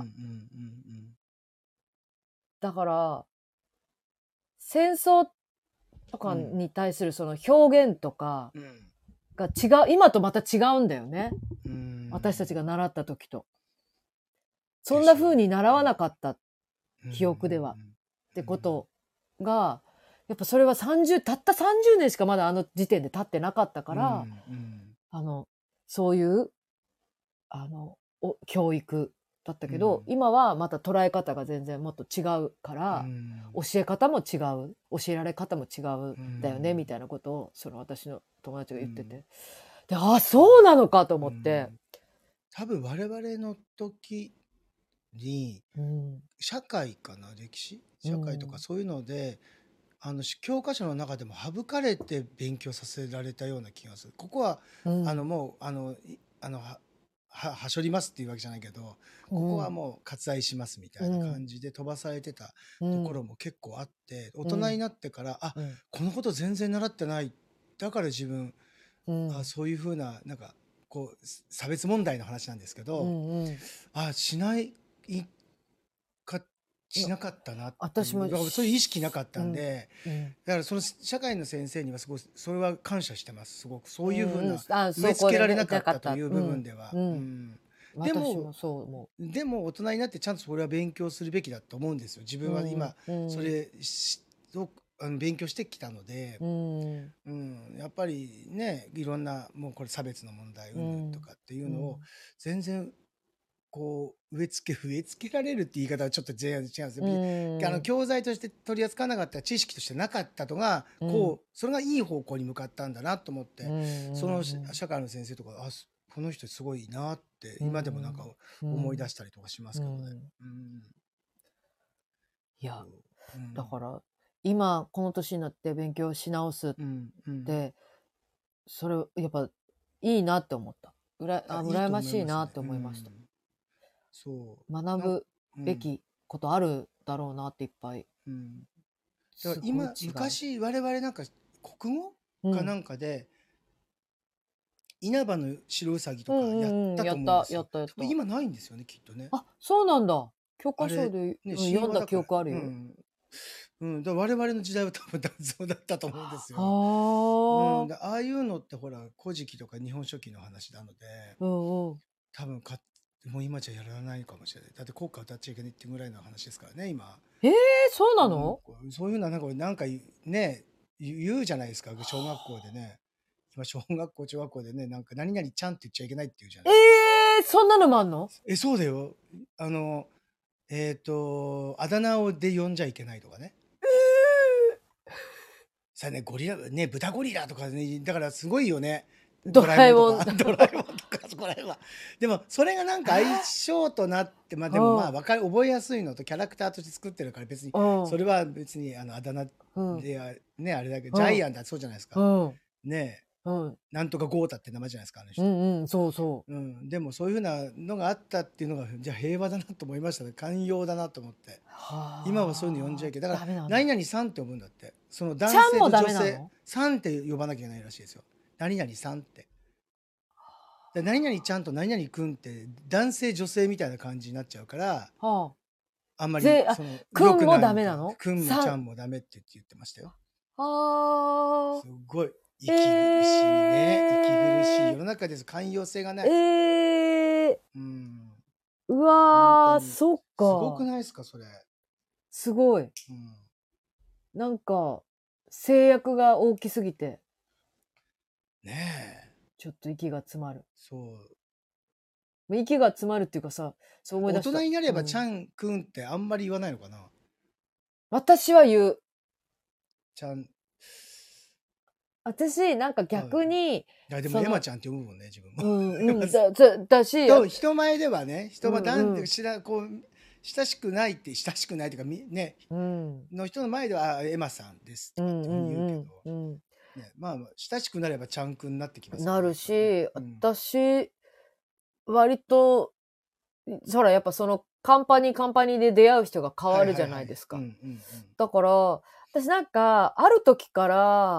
だから、戦争とかに対するその表現とかが違う、今とまた違うんだよね。私たちが習った時と。そんな風に習わなかった記憶では。ってことが、やっぱそれはさんじゅう、たったさんじゅうねんしかまだあの時点で経ってなかったから、あの、そういう、あの、お教育だったけど、今はまた捉え方が全然もっと違うから、教え方も違う、教えられ方も違うんだよね、みたいなことを、その私の友達が言ってて。で、ああ、そうなのかと思って。 多分我々の時に、社会かな、歴史社会とかそういうので、あの教科書の中でも省かれて勉強させられたような気がする。ここは、うん、あのもうあのあのはははしょりますっていうわけじゃないけど、ここはもう割愛しますみたいな感じで飛ばされてたところも結構あって、うん、大人になってから、あ、うん、このこと全然習ってない、だから自分、うん、あそういうふうななんかこう差別問題の話なんですけど、うんうん、あしないかしなかったなっていう、私もそういう意識なかったんで、うんうん、だからその社会の先生にはすごいそれは感謝してます。すごくそういうふうな植え付けられなかったという部分では。でもでも大人になってちゃんとそれは勉強するべきだと思うんですよ。自分は今それを勉強してきたので、うんうん、やっぱりねいろんなもうこれ差別の問題うんとかっていうのを全然こう植え付け植え付けられるって言い方はちょっと違うんですよ。あの教材として取り扱わなかった知識としてなかったのが、うん、こうそれがいい方向に向かったんだなと思って、うん、その社会の先生とかあこの人すごいなって今でもなんか思い出したりとかしますけどね。うんうん、 いや、うん、だから今この年になって勉強し直すって、うんうん、それやっぱいいなって思った。うらあ羨ましいなって思いました。そう学ぶべきことあるだろうなっていっぱい。うん、 だから今昔我々なんか国語かなんかで、うん、稲葉の白うさぎとかやったと思うんですよ。やったやったやった。今ないんですよねきっとね。 あ、そうなんだ。教科書で、ね、読んだ記憶あるよ。うんうん、だから我々の時代は多分そうだったと思うんですよ。あ、うん、ああいうのってほら「古事記」とか「日本書紀」の話なので、うんうん、多分かもう今じゃやらないかもしれない。だって国歌歌っちゃいけないってぐらいの話ですからね今。 えー、そうなの？ うん、そういうのはなんかなんかね言うじゃないですか小学校でね。今小学校中学校でねなんか何々ちゃんって言っちゃいけないって言うじゃないですか。 えー、そんなのもあんの？ えそうだよ。あのえっ、ー、とあだ名をで呼んじゃいけないとかね。さあね、ゴリラ、ね、豚ゴリラとかね、だからすごいよね。 ドラえもんとか。ドラえもんとか、そこら辺は。でも、それがなんか相性となって、まあでもまあ、わかる、覚えやすいのとキャラクターとして作ってるから別に、それは別に、あの、あだ名で、ね、あれだけど、ジャイアンだそうじゃないですか。ねうん、なんとか豪太って名前じゃないですかあの人、 うんうん、そうそう、 うん、でもそういうふうなのがあったっていうのがじゃあ平和だなと思いましたね。寛容だなと思って。今はそういうの呼んじゃいけないだから何々さんって呼ぶんだって。その男性と女性さんって呼ばなきゃいけないらしいですよ。何々さんってで何々ちゃんと何々くんって男性女性みたいな感じになっちゃうから、はあ、あんまりそのくんもダメなの？ くんもちゃんもダメって言ってましたよ。 あすごい息苦しいね、息苦しい世の中です。寛容性がない。 えー、うん、うわーそっか。すごくないですかそれ。 すごい、うん、なんか制約が大きすぎてねえちょっと息が詰まる。 そう息が詰まるっていうかさ、そう思い出した。 大人になればちゃんくんってあんまり言わないのかな。 私は言う。 ちゃん私なんか逆に、 いやでもエマちゃんって呼ぶもんね自分も。 うんうんだだし人前ではね人はだんしらこう親しくないって親しくないというかね、うん、の人の前ではエマさんですって言うけど、うんうんうんね、まあ親しくなればちゃんくんになってきますよね。 なるし、うん、私割と、ほら、やっぱそのカンパニーカンパニーで出会う人が変わるじゃないですか。だから、私なんか、ある時から、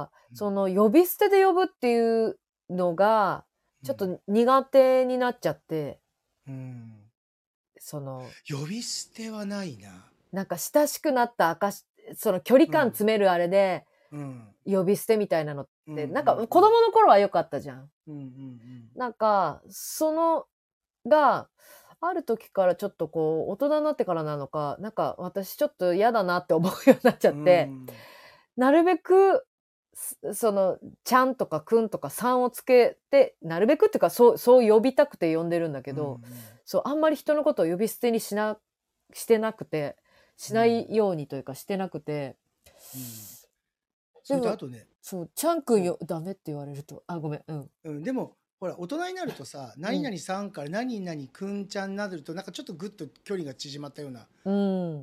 その呼び捨てで呼ぶっていうのが、ちょっと苦手になっちゃって、 うん、 その、 呼び捨てはないな。 なんか親しくなった証、その距離感詰めるあれで、うん、呼び捨てみたいなのって、うん、なんか子供の頃は良かったじゃん。うんうんうん、なんか、その、が、ある時からちょっとこう、大人になってからなのか、なんか私ちょっと嫌だなって思うようになっちゃって、うん、なるべく、その、ちゃんとかくんとかさんをつけて、なるべくっていうか、そう、そう呼びたくて呼んでるんだけど、うんうん、そう、あんまり人のことを呼び捨てにしな、してなくて、しないようにというかしてなくて、うん、 それとあとね、 そう、ちゃんくんよ、ダメって言われると、あ、ごめん、うん。 うん、でも、ほら、大人になるとさ、何々さんから何々くんちゃんになると、なんかちょっとぐっと距離が縮まったような、うん、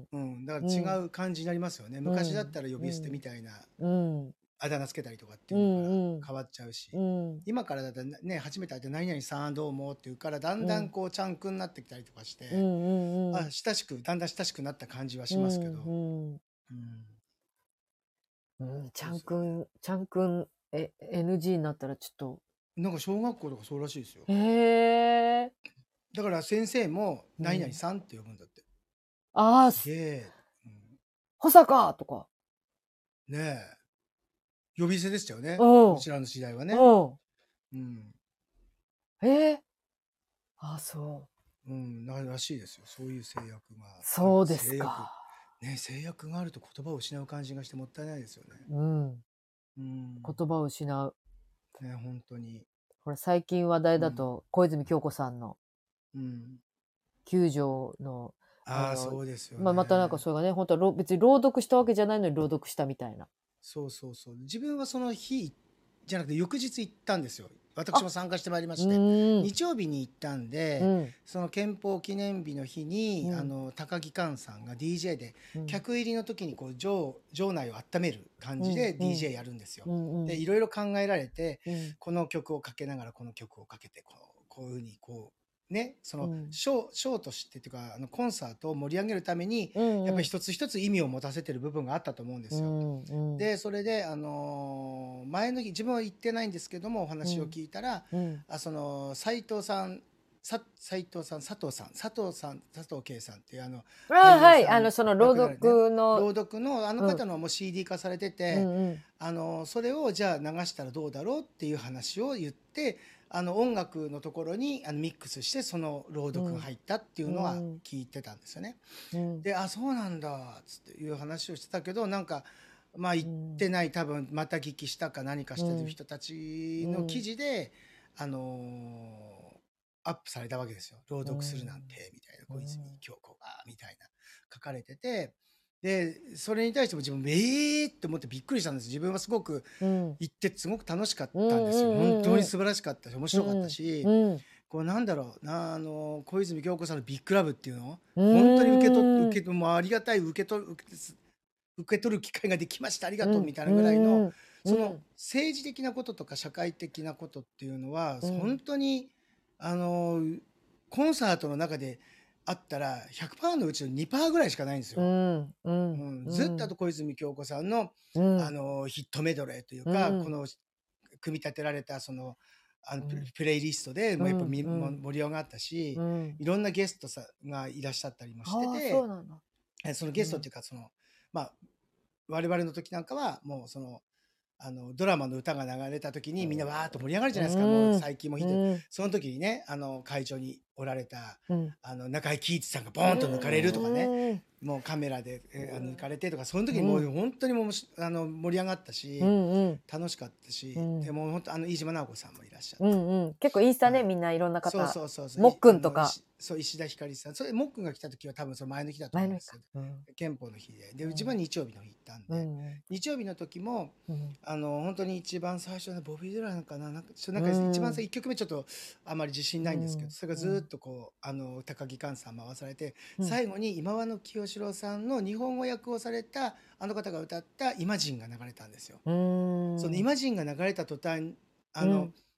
うん、だから違う感じになりますよね。うん、昔だったら呼び捨てみたいな、うん、あだ名つけたりとかっていうのから変わっちゃうし、うん、今からだったらね、初めて会って何々さんどうもっていうから、だんだんこう、ちゃんくんになってきたりとかして、うんうんうん、あ、親しく、だんだん親しくなった感じはしますけど、うんうんうん、ちゃんくん、ちゃんくん、え、エヌジー になったらちょっと。 なんか小学校とかそうらしいですよ。 へえ。 だから先生も、何々さんって呼ぶんだって。うん、 ああ、 すげえ。 うん、保坂とか。 ねえ。呼び捨てでしたよね。うちらの時代はね。うん。 ええ。ああ、そう。 うん、なるらしいですよ。そういう制約が。 そうですか。 ね、制約があると言葉を失う感じがしてもったいないですよね。 うん。うん、言葉を失う。 ね、本当に。 ほら、最近話題だと、うん、小泉京子さんの、うん、きゅう条の、 ああ、そうですよね。 まあ、またなんかそれがね、本当は別に朗読したわけじゃないのに朗読したみたいな。 そうそうそう。自分はその日じゃなくて翌日行ったんですよ。私も参加してまいりまして、日曜日に行ったんで、うん、その憲法記念日の日に、うん、あの高木寛さんが ディージェー で、うん、客入りの時にこう 場, 場内を温める感じで ディージェー やるんですよ。うんうん、でいろいろ考えられて、うん、この曲をかけながらこの曲をかけてこうこういうふうにこう。ね、そのショー、ショーとしてっていうかあのコンサートを盛り上げるために、うんうん、やっぱり一つ一つ意味を持たせてる部分があったと思うんですよ。うんうん、でそれで、あのー、前の日自分は行ってないんですけどもお話を聞いたら、うん、あその斉藤さん斉藤さん佐藤さん佐藤さん佐藤圭さんっていうあのあ、はい、あのその朗読の、 ね、朗読のあの方のもう シーディー 化されてて、うんうん、あのそれをじゃあ流したらどうだろうっていう話を言ってあの音楽のところにあのミックスしてその朗読が入ったっていうのは聞いてたんですよね。うん、であそうなんだつっていう話をしてたけどなんかまあ言ってない多分また聞きしたか何かしてる人たちの記事で、うん、あのーアップされたわけですよ。朗読するなんてみたいな、小泉京子がみたいな書かれてて、でそれに対しても自分えーって思ってびっくりしたんです。自分はすごく行ってすごく楽しかったんですよ。本当に素晴らしかったし面白かったし、うんうん、こうなんだろうなあの小泉京子さんのビッグラブっていうの本当に受け取って受けもうありがたい受け取る受け受け取る機会ができましたありがとうみたいなぐらいの、その政治的なこととか社会的なことっていうのは本当にあのコンサートの中であったら ひゃくパーセント のうちの にパーセント ぐらいしかないんですよ。うんうんうん、ずっとあと小泉京子さんの、うん、あのヒットメドレーというか、うん、この組み立てられたそのあの、うん、プレイリストで、もやっぱ、うん、盛り上がったし、うん、いろんなゲストさんがいらっしゃったりもしてて、そうなんだ。そのゲストっていうかその、うん、まあ我々の時なんかはもうそのあのドラマの歌が流れた時にみんなわーっと盛り上がるじゃないですか、うん、もう最近もヒット、うん、その時にねあの会場におられた、うん、あの中井貴一さんがボーンと抜かれるとかね、うん、もうカメラで、えー、抜かれてとかその時にもう本当にもうあの盛り上がったし、うん、楽しかったし、うん、でも本当あの飯島直子さんもいらっしゃって、うんうん、 結構インスタね、はい、みんないろんな方そうそうそうそうもっくんとかそう石田ひかりさんそれもっくんが来た時は多分その前の日だと思うんですけど、うん、憲法の日でで自分は日曜日の日行ったんで、うん、日曜日の時も、うん、あの本当に一番最初のボビー・デュランかななんかなんか一番最初いっきょくめちょっとあまり自信ないんですけど、うん、それがずっとこうあの高木寛さん回されて、うん、最後に今和の清志郎さんの日本語訳をされたあの方が歌った「イマジン」が流れたんですよ。その「イマジン」が流れた途端あの、うん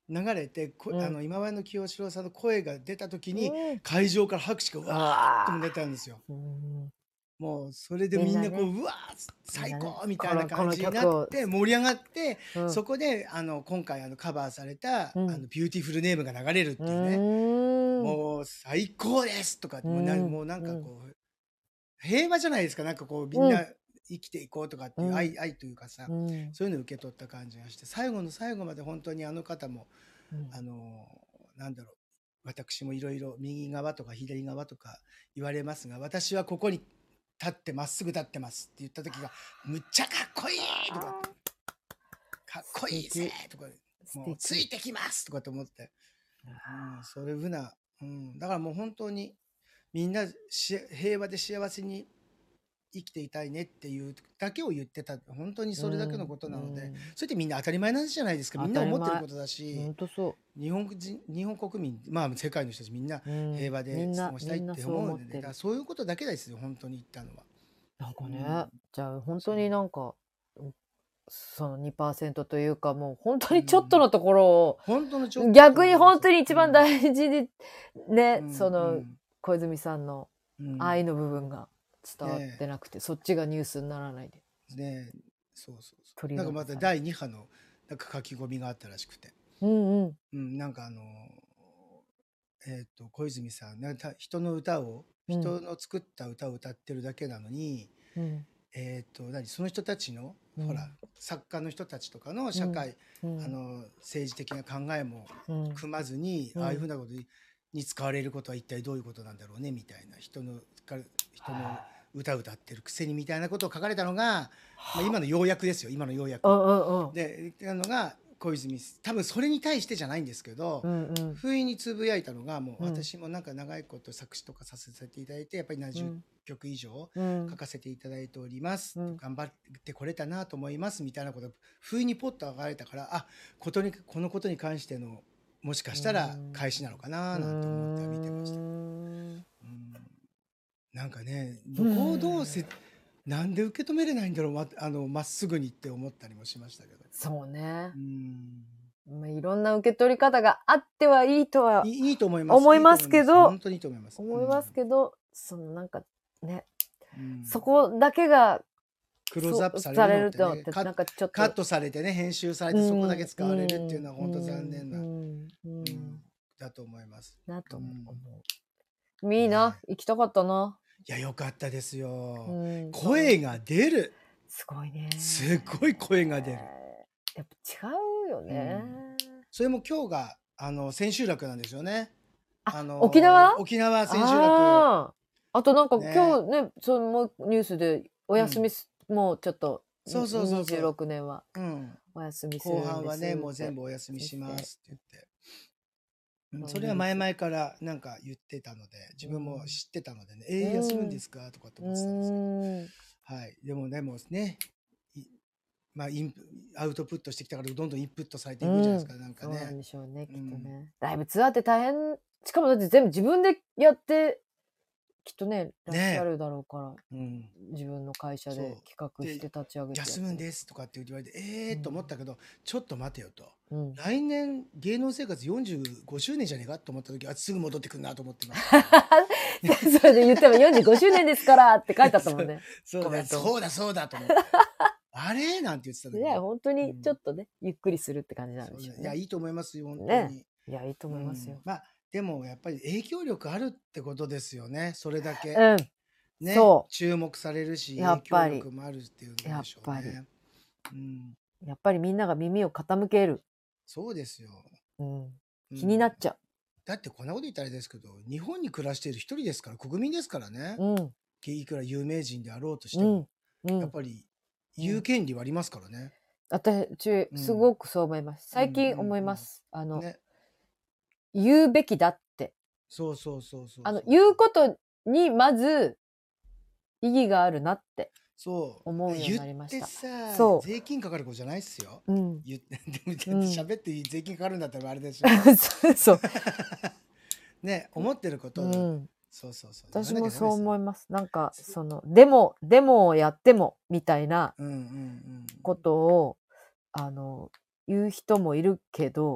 流れて、こうんあの今林の清志郎さんの声が出た時にうん会場から拍手がわーっとも出たんですよ。 うんもうそれでみんなこう、 みんなねうわー最みんなね高みたいなこのこの感じにな曲をって盛り上がって、 うんそこであの今回あのカバーされた、 うんあのビューティフルネームが流れるってういうね、 ーんもう最高ですとかってもうな、 うんもうなんかうんこう平和じゃないですか、なんかこうみんうんな生きていこうとかっていう愛、 うん愛というかさ、 うんそういうのを受け取った感じがして、最後の最後まで本当にあの方もうんあのなんだろう、私もいろいろ右側とか左側とか言われますが、私はここに立ってまっすぐ立ってますって言った時がむっちゃかっこいいとかってかっこいいぜとか素もうつい敵てきますとかって思って、うん、そういうふうな、うん、だからもう本当にみんなし平和で幸せに生きていたいねっていうだけを言ってた、本当にそれだけのことなので、 うんそれってみんな当たり前なんじゃないですか。みんな思ってることだし、 本当そ日本人日本国民、まあ世界の人たちみんなう、うん平和でみんな過ごしたいってみんなそう思うので、 思ってるだからそういうことだけですよ、本当に言ったのは。 なんかね、 うんじゃあ本当になんかその にパーセント というかもう本当にちょっとのところを、 本当のちょっと逆に本当に一番大事にね、 うんその、 うん小泉さんのうん愛の部分が伝わってなくて、そっちがニュースにならないで。 ねえそうそうそう。 取りなんかま残されただいに波のなんか書き込みがあったらしくて、 うんうんうん、なんかあのえっ、と小泉さんなんか人の歌をうん人の作った歌を歌ってるだけなのに、 うんえっ、と何その人たちの、 うんほら作家の人たちとかの社会、 うんあの政治的な考えもうん組まずに、 うんああいうふうなことにに使われることは一体どういうことなんだろうねみたいな、人のか人の歌歌ってるくせにみたいなことを書かれたのが、まあ、今の要約ですよ、今の要約うんうんうんであのが小泉、多分それに対してじゃないんですけど、 うんうん不意につぶやいたのが、もううん私もなんか長いこと作詞とかさせていただいて、やっぱりななじゅっきょく以上うん書かせていただいております、 うん頑張ってこれたなと思いますみたいなこと不意にポッと上がれたから、あことにこのことに関してのもしかしたら返しなのかななんて思って見てました。うんなんかね、どこをどうせなんで受け止めれないんだろう、まあのまっすぐにって思ったりもしましたけど。 そうねう、んまあ、いろんな受け取り方があってはいいとはいいいいと思います。 思いますけどいいと思います本当にいいと思います。 思いますけど、そのなんかね、 うんそこだけがクローズアップさされれるのっ、 るのっててね、カなんかちょっとカットされてね、編集されてそこだけ使われるっていうのは本当残念な、 ううんんうんうんだと思います。 なと思うんう。いいな、 ね行きたかったな。 いや、よかったですよ。 うん声が出る。 すごいね。 すごい声が出る。 やっぱ違うよね。 それも今日があの千秋楽なんですよね。 あの沖縄沖縄千秋楽。 あーあとなんかね今日ね、そのもうニュースでお休みす、もうちょっとそうそうそうそうにじゅうろくねんはうん、 お休みするんです後半はねもうって全部お休みしますって言って、うんそうそれは前々からなんか言ってたので自分も知ってたのでね、えー、休むんですかとかって思ってたんですけど、 うんはい、でもでもねいまあインプアウトプットしてきたからどんどんインプットされていくじゃないですか、なんかそうなんねでしょうね、きっとうんね。ライブツアーって大変、しかもだって全部自分でやって、きっとね、らっしゃるだろうから、 うん、 自分の会社そうで企画して立ち上げてやって。 休むんですとかって言われてえー、と思ったけど、ちょっと待てよとうん。 来年芸能生活よんじゅうごしゅうねんじゃねえかと思った時あすぐ戻ってくるなと思ってますそれで言ってもよんじゅうごしゅうねんですからって書いてあったもんね。 そうだコメントそうだそうだと思ってあれなんて言ってたんだけどいや、本当にちょっとね、ゆっくりするって感じなんでしょうね。 そうだいやいいと思いますよ本当に、 ねいや、いいと思いますよ。 うんまあでもやっぱり影響力あるってことですよねそれだけ、 うん。 ねそう注目されるしやっぱり影響力もあるっていうのでしょうねやっうん、 やっぱりみんなが耳を傾ける。 そうですよ、 うん。 うん気になっちゃだってこんなこと言ったらあれですけど日本に暮らしている一人ですから国民ですからね、 う。うん。 いくら有名人であろうとしてうも、 ん。うん。 やっぱり言う権利はありますからね。 私、 うんすごくそう思います。最近思います。あの、 ね言うべきだって。 そうそうそうそう。 あの、言うことにまず意義があるなって。 そう思うようになりました言ってさそう税金かかることじゃないっすよ。 うん。 言ってでもうん喋って税金かかるんだったらあれでしょ。 そうそう。 ね思ってること、 うん。 そうそうそう。 私もそう思い。 います。なんか、その、デモ、デモをやっても、みたいなうんうんうん。 ことを、あの、言う人もいるけど、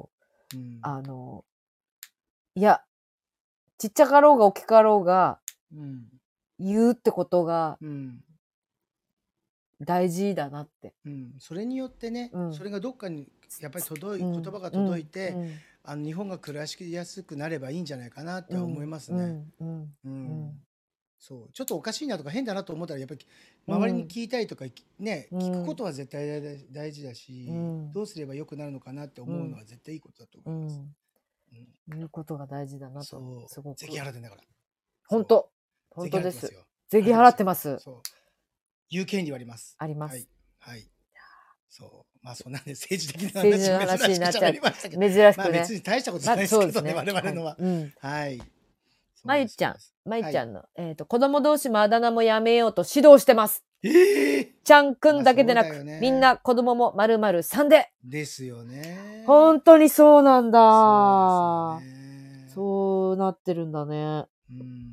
うん、 あの、いや、ちっちゃかろうが大きかろうが、 うん、 言うってことがうん大事だなって。 うん、それによってね、 うん、 それがどっかにやっぱり届い、 うん、 言葉が届いて、 うん、 あの日本が暮らしやすくなればいいんじゃないかなってうん、 思いますうね。 ん、うん、 ううんん、 そうちょっとおかしいなとか変だなと思ったらやっぱりう周りにん、 聞いたりとかね、 う聞くこん、 とは絶対大大事だうし、 ん、 どうすれば良くなるのかなって思うのは絶対いいことだとう思います。 ん、 うん、 言うことが大事だなと、 そう、税すごく。 金払ってんだから。 本当、 税本当です。 金払ってますよ。 税金払ってます。 そう。言う権利はあります。 あります。 はい。はい。そう。まあ、そんなんで政治的な政治の話、珍しく話になっちゃ喋りましたけど。 珍しくね。 まあ、別に大したことまあ、 ないですけどね、 そうですね。 我々のは。 はい、うん。 はい。 まゆちゃん、まゆちゃん。 んの、えっと、子供同士もあだ名もやめようと指導してます。 ええちゃんくんだけでなく、 まあそうだよねみんな子供もまるまるさんで。 ですよね。 本当にそうなんだ。 そうですよね。 そうなってるんだね。 うん。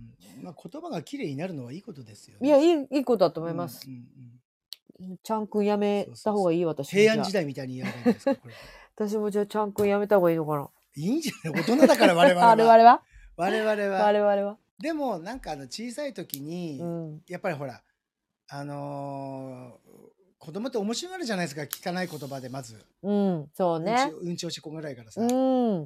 まあ、言葉が綺麗になるのはいいことですよいや、 ね。 いい、いいことだと思います。 うんうんちゃんくんやめた方がいい、私もじゃあ。 平安時代みたいにやればいいんですか、これ。 私もじゃあちゃんくんやめた方がいいのかな。 いいんじゃない、大人だから我々は。 我々は我々は。 我々は。 でもなんかあの小さい時に、 うん、 やっぱりほらあのー子供って面白がるじゃないですか、聞かない言葉でまず。 うん、そうね。 うんち、うんちおしっこぐらいからさ。 うん。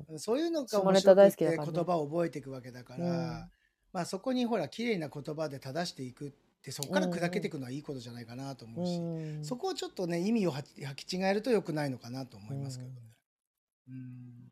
そういうのが下ネタ面白くて大好きだからね。 言葉を覚えていくわけだから、 うんまあそこにほら綺麗な言葉で正していくってそこから砕けていくのはいいことじゃないかなと思うし、 うんそこをちょっとね意味を履き履き違えると良くないのかなと思いますけどね。うん。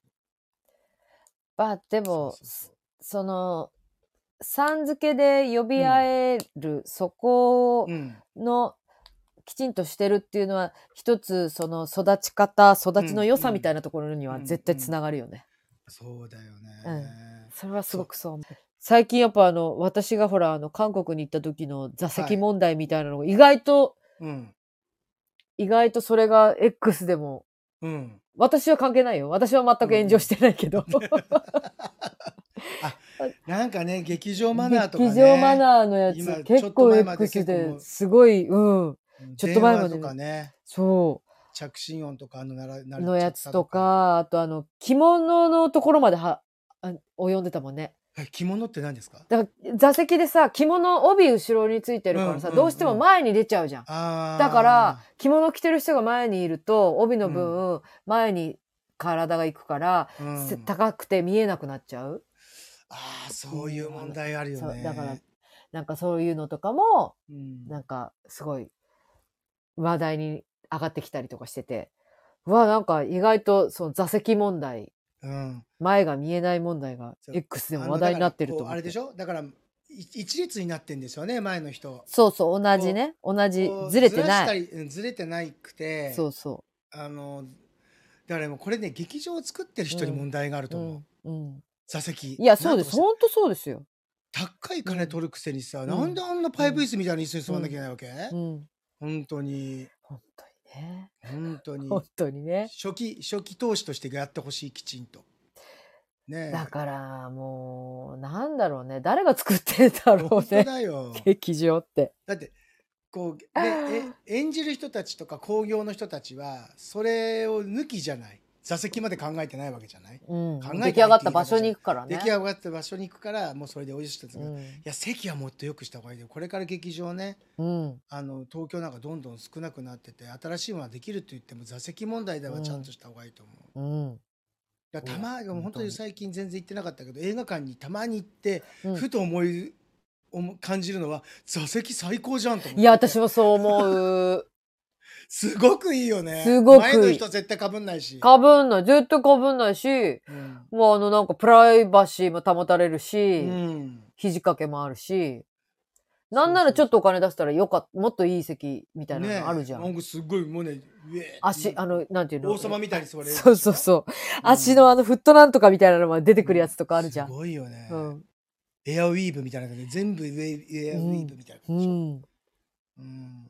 まあ、でそうも、 そうそう。 その、さん付けで呼び合うん。 える、そこうん。 の、きちんとしてるっていうのは、一つ、その育ち方、育ちのうん。 良さみたいうん。 なところにうん。 は絶対つうん。 ながるよね。 そうだようん。 ね。 それはすそう。 ごくそう思う。最近やっぱあの、私がほら、あの、韓国に行った時の座は席い。 問題みたいなのが意外と、 うん。 意外とそれが X でも、 うん。 私は関係ないよ。私は全く炎上してないけど。 あ、なんかね、劇場マナーとかね。 劇場マナーのやつ、 今、ちょ結っと構前まで X 結構もう、 ですごい、うん。ちょっと電話と前までね。 かね、 そ着信音とかあのなら、なう。 れのちゃったとやつとか。 か、あとあの、着物のところまでは、あ及んでたもんね。 え、着物って何ですか？ だから座席でさ、着物帯後ろについてるからさ、 うんうんどうしてもうん。 前に出ちゃうじゃん。だから、 あ着物着てる人が前にいると、帯あ、 のうん、 分、前に体が行くから、 うせん。 高くて見えなくなっちゃうああ、 ってそういう問いう話。 題あるよそう、だから、 ね。 なんかそういうのとかも、 うなんん。 かすごい話題に上がってきたりとかしてて、うわ、なんか意外とその座席問題、 うん。 前が見えない問題がそう。 X でもあの、だから、 話題になってることう、 思って。 あれでしょだから、い一列になってんですよね、前の人。 そうそう、同じこね。同う、 じ。 こう、 ずれずてない。 らしたり、うんずれてないくて、 そうそあの、だからもうこれね、劇場を作ってるう。う人にん。 問題があるうと思う。 ん。うん。 座席。 いや、そうです。 なんとかして。 ほんとそうですよ。 高いう金ん。 取るくせにさ、 うなんでん。 あんなうパイプ椅ん。 子みたいな椅子に座うん。 んなきゃいけないわけ？ うん。 本当に、 ほんとにね。 本当ほんに、 とにね。 初期、初期投資としてやってほしい、きちんと。 だねえ。 からもう、なんだろうね。誰が作ってんだろ本当うね。 だよ。 劇場って。 だって、こう、で、え、演じる人たちとか興行の人たちは、それを抜きじゃない。座席まで考えてないわけじゃない。 うん。 考出来上えてないって言いがった場所方じゃない。 に行くから出来ね。 上がった場所に行くから、もうそれでおいしい人たちが、いうん。 や、席はもっと良くした方がいいよ。これから劇場ね、 うん。 あの、東京なんかどんどん少なくなってて、新しいものができると言っても、座席問題ではちゃんとした方がいいと思う。 うん。 いや、 いや、 たまに、本当にほんとに。 最近全然行ってなかったけど、映画館にたまに行って、 うん。 ふと思い、思感じるのは、座席最高じゃんと思いや、 ってて。 私もそう思う。 すごくいいよね。 すご前のくいい。 人絶対かぶんないし。 かぶんない。絶対かぶんないし、 うん。 もうあのなんかプライバシーも保たれるうし、 ん。 肘掛けもあるし、なそうんならそうそちょっとお金出したらよかっもっといい席みたう。 いなのあるねえ。 じゃん。 なんかすごいもうね、うえって足、あの、なんていうの、 王様みたいに座れるそうでしょ。 そうそう。 う足のん。 あのフットなんとかみたいなのが出てうくるやつん。 とかあるじゃん。 すごいようね。 ん。 エアウィーヴみたいな感じで、全部エアウィうん。 ーヴみたいなう感じでしょ。 ん。 うん。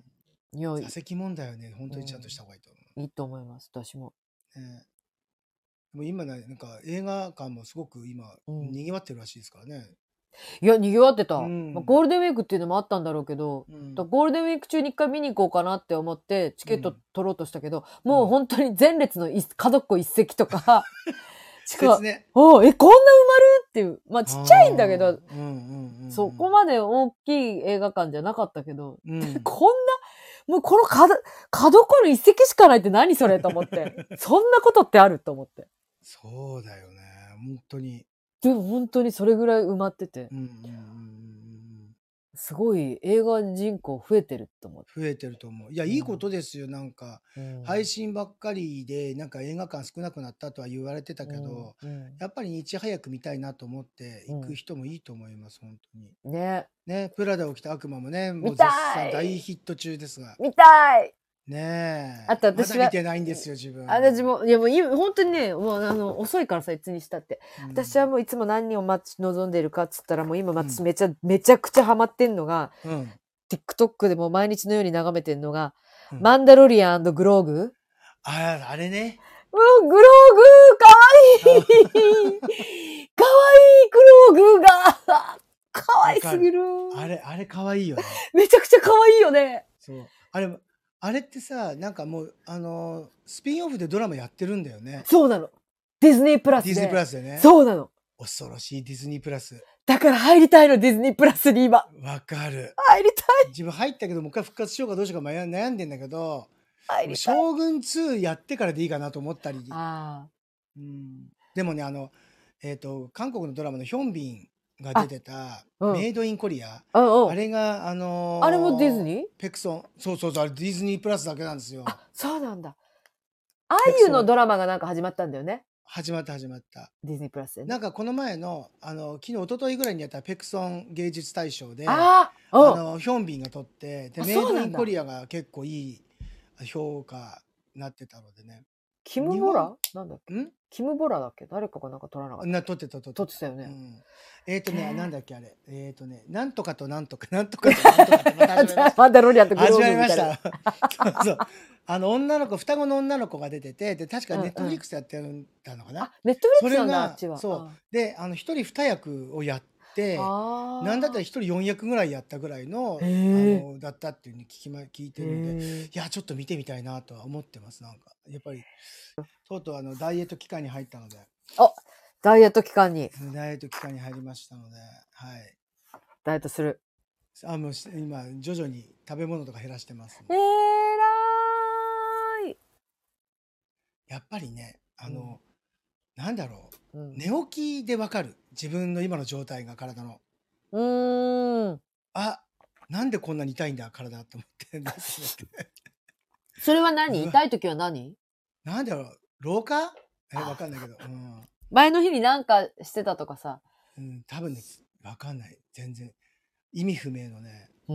いや、 座席問題はね、本当にちゃんとしうた方がいいと思ん。いいと思います。私も。 う。ねえ。もう今ね、なんか映画館もすごく今、 うん。 賑わってるらしいですからね。 いや、賑わってうた。まあ、 ん。 ゴールデンウィークっていうのもあったんだろうけど、 うだん。 ゴールデンウィーク中に一回見に行こうかなって思ってチケットうん。 取ろうとしたけど、 うん。 もう本当に前列のい家族一席とか、 別ね。 おえ、こんな埋まるっていう。まあ、ちっちゃいんだけど、うんうんうん、そこまで大きい映画館じゃなかったけど、うん、こんな、もうこの角、角こる一席しかないって何それと思って。そんなことってあると思って。 そうだよね。本当に。 でも本当にそれぐらい埋まってて。うんうんうんすごい映画人口増えてると思う。 増えてると思う。いや、いいことですよ。なんか、うん、配信ばっかりで、なんか映画館少なくなったとは言われてたけど、うんうん、やっぱりいち早く見たいなと思って行く人もいいと思います、うん、本当に。ね。ね、プラダを着た悪魔もね、もう絶賛大ヒット中ですが。 見たいねえ。あと私は。まだ見てないんですよ、自分。 私も、いやもう今、本当にね、もうあの、遅いからさ、いつにしたって。うん、私はもういつも何を待ち望んでるかっつったら、もう今、私めちゃ、うん、めちゃくちゃハマってんのが、うん、TikTok でも毎日のように眺めてんのが、うん、マンダロリアン&グローグ。 あ、あれね。 もう、グローグかわいいかわいいグローグがかわいすぎる。 あれ、あれかわいいよね。 めちゃくちゃかわいいよね。 そう。あれ、あれってさ、なんかもう、あのー、スピンオフでドラマやってるんだよね。 そうなの。ディズニープラスで。ディズニープラスでね。 そうなの。 恐ろしいディズニープラス。 だから入りたいの、ディズニープラスに今。 わかる。 入りたい。 自分入ったけど、もう一回復活しようかどうしようか悩んでんだけど、将軍ツーやってからでいいかなと思ったり。あうん、でもね、あの、えっと、韓国のドラマのヒョンビンが出てた、うん、メイドインコリア。うんうん、あれが、あのー、 あれもディズニーペクソン。そうそうそう、あれディズニープラスだけなんですよ。 あ、そうなんだ。ああいうのドラマがなんか始まったんだよね。 始まった始まった。 ディズニープラスでね。 なんかこの前の、あの、昨日、一昨日ぐらいにやったペクソン芸術大賞で、ああの、ヒョンビンが取って、で、メイドインコリアが結構いい評価になってたのでね。 キム・ボラなんだっけんキム・ボラだっけ誰かがなんか取らなかった。 な、取ってた、取ってた。 取ってたよね。うん、 えっ、ー、とね、なんだっけあれ。えっ、ー、とね、なんとかとなんとか、なんとかとなんとかってまた始めました。 マンダロリアンとグローブみたいな。 始まりました。そうそう。あの、女の子、双子の女の子が出てて、で、確かネットフリックスやってたのかな。 あ、ネットフリックスなんだ、あっちは。 そう。で、あの、一人二役をやって、なんだったら一人四役ぐらいやったぐらいの、あの、だったっていうふうに聞きま、聞いてるんで、いや、ちょっと見てみたいなとは思ってます、なんか。やっぱり、とうとうあの、ダイエット期間に入ったので。 あ、ダイエット期間に。 ダイエット期間に入りましたので、はい。 ダイエットする。 あ、もう今、徐々に食べ物とか減らしてます、ね。 えらーい。 やっぱりね、あの、うん、なんだろう、うん、寝起きでわかる。自分の今の状態が体の。うーん。あ、なんでこんなに痛いんだ、体って思ってんです。 それは何痛い時は何なんだろう、老化え、わかんないけど。うん、 前の日になんかしてたとかさ。 うん、多分ね、わかんない。全然。意味不明のね、うん、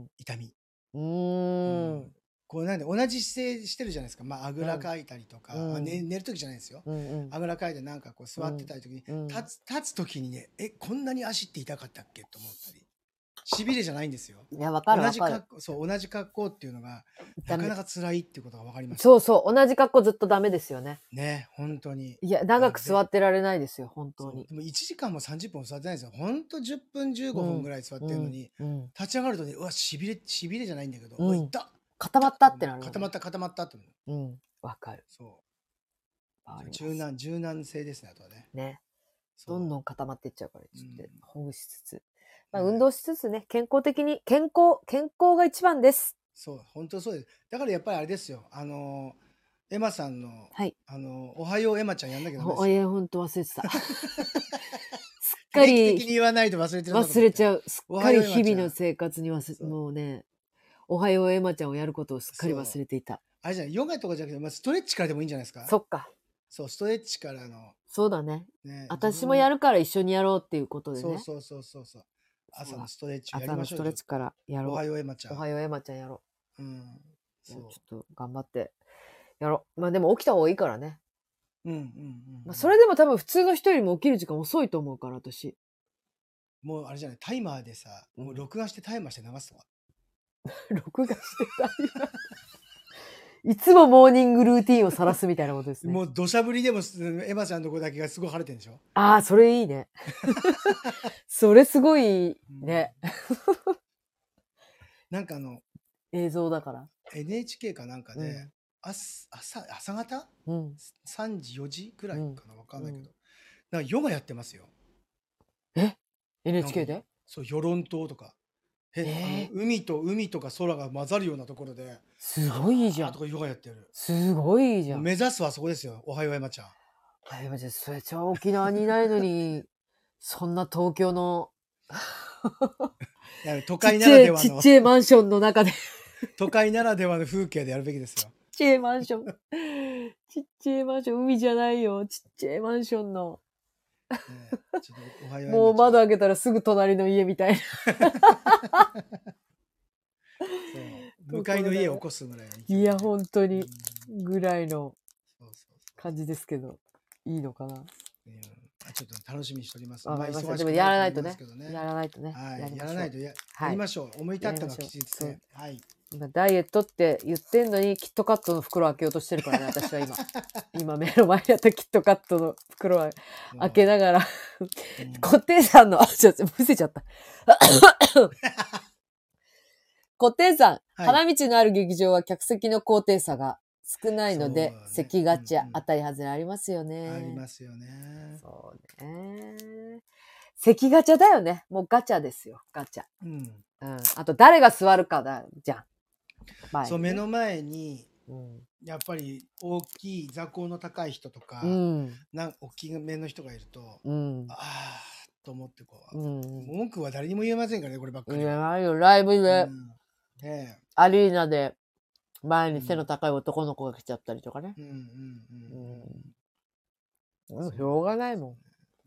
痛み。うーん。こうなんで同じ姿勢してるじゃないですか。まあ、あぐらかいたりとか、うんまあ寝、寝る時じゃないですよ。うんうん、あぐらかいてなんかこう座ってたり時に、うん、立つ、立つ時にね、え、こんなに足って痛かったっけと思ったり。しびれじゃないんですよ。 いや、わかるわかる。 同じ格好、そう、同じ格好っていうのが、なかなか辛いっていうことがわかります。 そうそう、同じ格好ずっとダメですよね。 ね、本当に。 いや、長く座ってられないですよ、本当に。 でもいちじかんもさんじゅっぷんも座ってないですよ。本当じゅっぷん、じゅうごふんぐらい座ってるのに、うんうん、立ち上がるとね、うわ、しびれ、しびれじゃないんだけど、うん、うわ、痛っ。 固まったってなる、ね。 固まった、固まったって。 うん、わかる。 そう。柔軟、柔軟性ですね、あとはね。 ね。どんどん固まっていっちゃうから、ちょっとほぐしつつ。まあ、運動しつつね、健康的に、健康、健康が一番です。 そう、本当そうです。だからやっぱりあれですよ。あの、エマさんの、はい、あの、おはようエマちゃんやんなきゃダメですよ。 いや、本当忘れてた。すっかり。 定期的に言わないと忘れてる。 忘れちゃう。すっかり日々の生活に忘れ、もうね、おはようエマちゃんをやることをすっかり忘れていた。 あれじゃない、ヨガとかじゃなくて、まあ、ストレッチからでもいいんじゃないですか。 そっか。 そう、ストレッチからの。 そうだね。ね、私もやるから一緒にやろうっていうことでね。 そうそうそうそうそう。朝のストレッチやりましょう。 朝のストレッチからやろう。 おはようエマちゃん。 おはようエマちゃんやろう。うん。そう。ちょっと頑張ってやろう。まあでも起きた方がいいからね。うんうんうん。まあそれでも多分普通の人よりも起きる時間遅いと思うから私。 もうあれじゃない、タイマーでさ、もう録画してタイマーして流すとか。 録画してタイマーいつもモーニングルーティンを晒すみたいなことですね。 もう土砂降りでもエマちゃんのとこだけがすごい晴れてるんでしょ。 ああ、それいいね。それすごいね。 なんかあの、 映像だから。 エヌエイチケー かなんかで、うん、朝、朝、朝方、うん、さんじ、よじくらいかな、わかんないけど、 なんかヨガやってますよ。 え エヌエイチケー でそう、与論島とか。え、 えー、 あの海と海とか空が混ざるようなところで。 すごいじゃん。 とかヨガやってる。 すごいじゃん。 目指すはそこですよ。おはようエマちゃん。 おはようエマちゃん、それじゃ沖縄にいないのに、そんな東京の都会ならではのちっちゃいマンションの中で都会ならではの風景でやるべきですよ。 ちっちゃいマンション。ちっちゃいマンション。海じゃないよ。ちっちゃいマンションの。ね、ちょっとおはようもう窓開けたらすぐ隣の家みたいな。 向かいの家を起こすぐらい、ね。 いや、本当に。ぐらいの感じですけど。いいのかな。うんちょっと楽しみにしております。 わかりました。でもやらないとね。やらないとね。 はい。やらないとやりましょう。思い立ったのはきちんとね。はい。 今ダイエットって言ってんのにキットカットの袋開けようとしてるからね、私は今。今目の前にあったキットカットの袋を開けながら、固定さんの、あ、ちょっとむせちゃった。固定さん、花道のある劇場は客席の高低差が少ないので、席ガチャ、当たり外れありますよね。 ありますよね。 そうね。席ガチャだよね。もうガチャですよ、ガチャ。うん。うん。あと誰が座るかだ、じゃん。 ね、そう、目の前に、うん、やっぱり大きい座高の高い人とか、うん、なん大きめの人がいると、うん、ああと思ってこう、うん、文句は誰にも言えませんからね、こればっかり。 言えないよ、ライブで、うんね、アリーナで前に背の高い男の子が来ちゃったりとかね。うんうんうん。うん、しょうがないもん。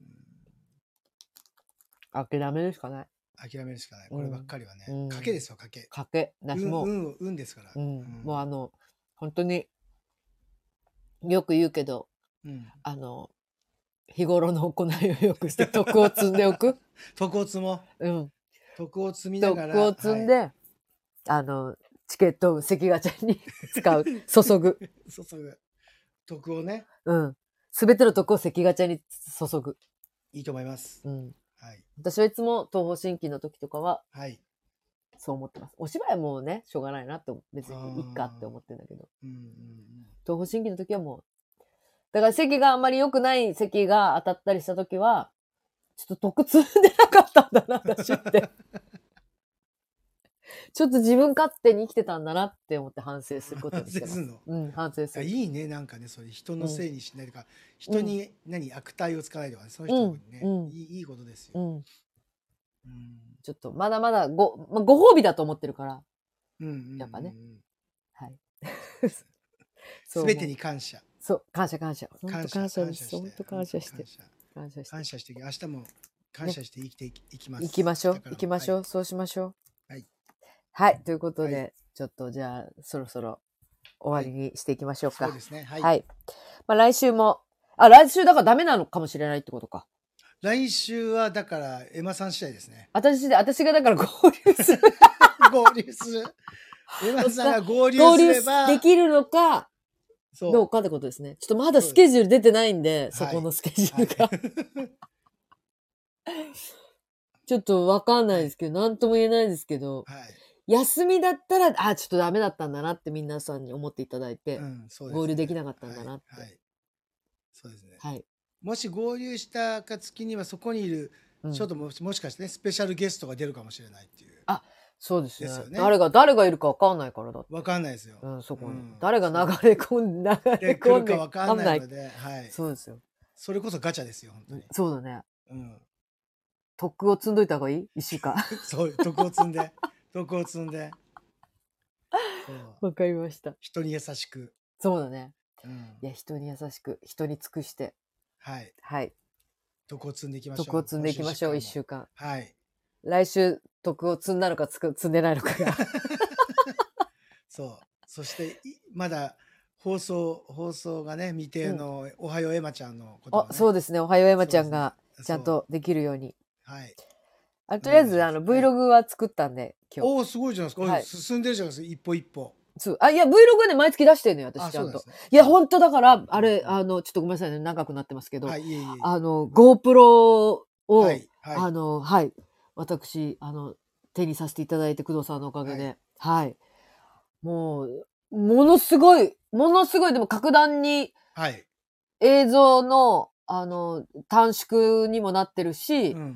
うん、諦めるしかない。 諦めるしかない。こればっかりはね。うん、賭けですよ、賭け。 賭け。だしもう、 うん、うんですから。 うんうん、もうあの、本当に、よく言うけど、うん、あの、日頃の行いをよくして、徳を積んでおく。 徳を積もう。うん。徳を積みながら。 徳を積んで、はい、あの、チケットを席ガチャに使う。注ぐ。 注ぐ。徳をね。 うん。すべての徳を席ガチャに注ぐ。 いいと思います。うん。 はい、私はいつも東方神起の時とかは、はい、そう思ってます。お芝居はもうね、しょうがないなって別にいいかって思ってるんだけど、うんうんうん、東方神起の時はもう、だから席があんまり良くない席が当たったりした時は、ちょっと得積んでなかったんだな、私って。ちょっと自分勝手に生きてたんだなって思って反省することにしてます。反省するの？ うん、反省する。いいね、なんかね、それ人のせいにしないとか、うん、人に何、悪態をつかないとかね、その人にね、うん、いい、いいことですよ。うん。 うん、ちょっとまだまだご、まあ、ご褒美だと思ってるから、うんうんうんうん、やっぱね。はい。 すべてに感謝。 そう、感謝感謝。本当感謝です。本当感謝して。 感謝して。感謝して。明日も感謝して生きていきます。 行きましょう。行きましょう。そうしましょう。はい。はい。ということで、ちょっとじゃあ、そろそろ終わりにしていきましょうか。 そうですね。はい。 はい。まあ来週も、あ、来週だからダメなのかもしれないってことか。 来週はだからエマさん次第ですね。 私で、私がだから合流する。 合流する。エマさんが合流すれば。 合流できるのか、どうかってことですね。ちょっとまだスケジュール出てないんで、そこのスケジュールが。はい、ちょっとわかんないですけど、はい、なんとも言えないですけど、はい、休みだったら、あ、ちょっとダメだったんだなって皆さんに思っていただいて、うんそうですね、合流できなかったんだなって。はいはい、 そうですね。はい。もし合流した暁にはそこにいる、うん、ちょっとももしかしてね、スペシャルゲストが出るかもしれないっていう。 あ、そうですね。ですよね。誰が、誰がいるかわかんないからだって。 わかんないですよ。 うん、そこに。うん、誰が流れ込んで、流れ込んで。 かわかんないので、はい。 そうですよ。 それこそガチャですよ、本当に。 そうだね。うん。徳を積んどいた方がいい一週間。 そう、徳を積んで。徳を積んで。 わかりました。 人に優しく。 そうだね。うん、いや、人に優しく、人に尽くして。はい。はい。 徳を積んでいきましょう。 徳を積んでいきましょう、一週間。 はい。 来週、徳を積んだのか積んでないのかが。 そう。そして、まだ、放送、放送がね、未定の、おはようエマちゃんのことを、ね、 あ、そうですね。おはようエマちゃんが、ちゃんとできるように。はい。あとりあえず、あの、Vlog は作ったんで、 今日。おー、すごいじゃないですか。はい、進んでるじゃないですか。一歩一歩。 そう。あ、いや、Vlog はね、毎月出してるのよ、私ちゃんと。ね、いや、本当だから、あれ、あの、ちょっとごめんなさいね、長くなってますけど、はい、いえいえあの、GoPro を、はいはい、あの、はい、私、あの、手にさせていただいて、工藤さんのおかげで、はい。はい、もう、ものすごい、ものすごい、でも格段に、はい。映像の、 あの、短縮にもなってるし、 うんうんうん、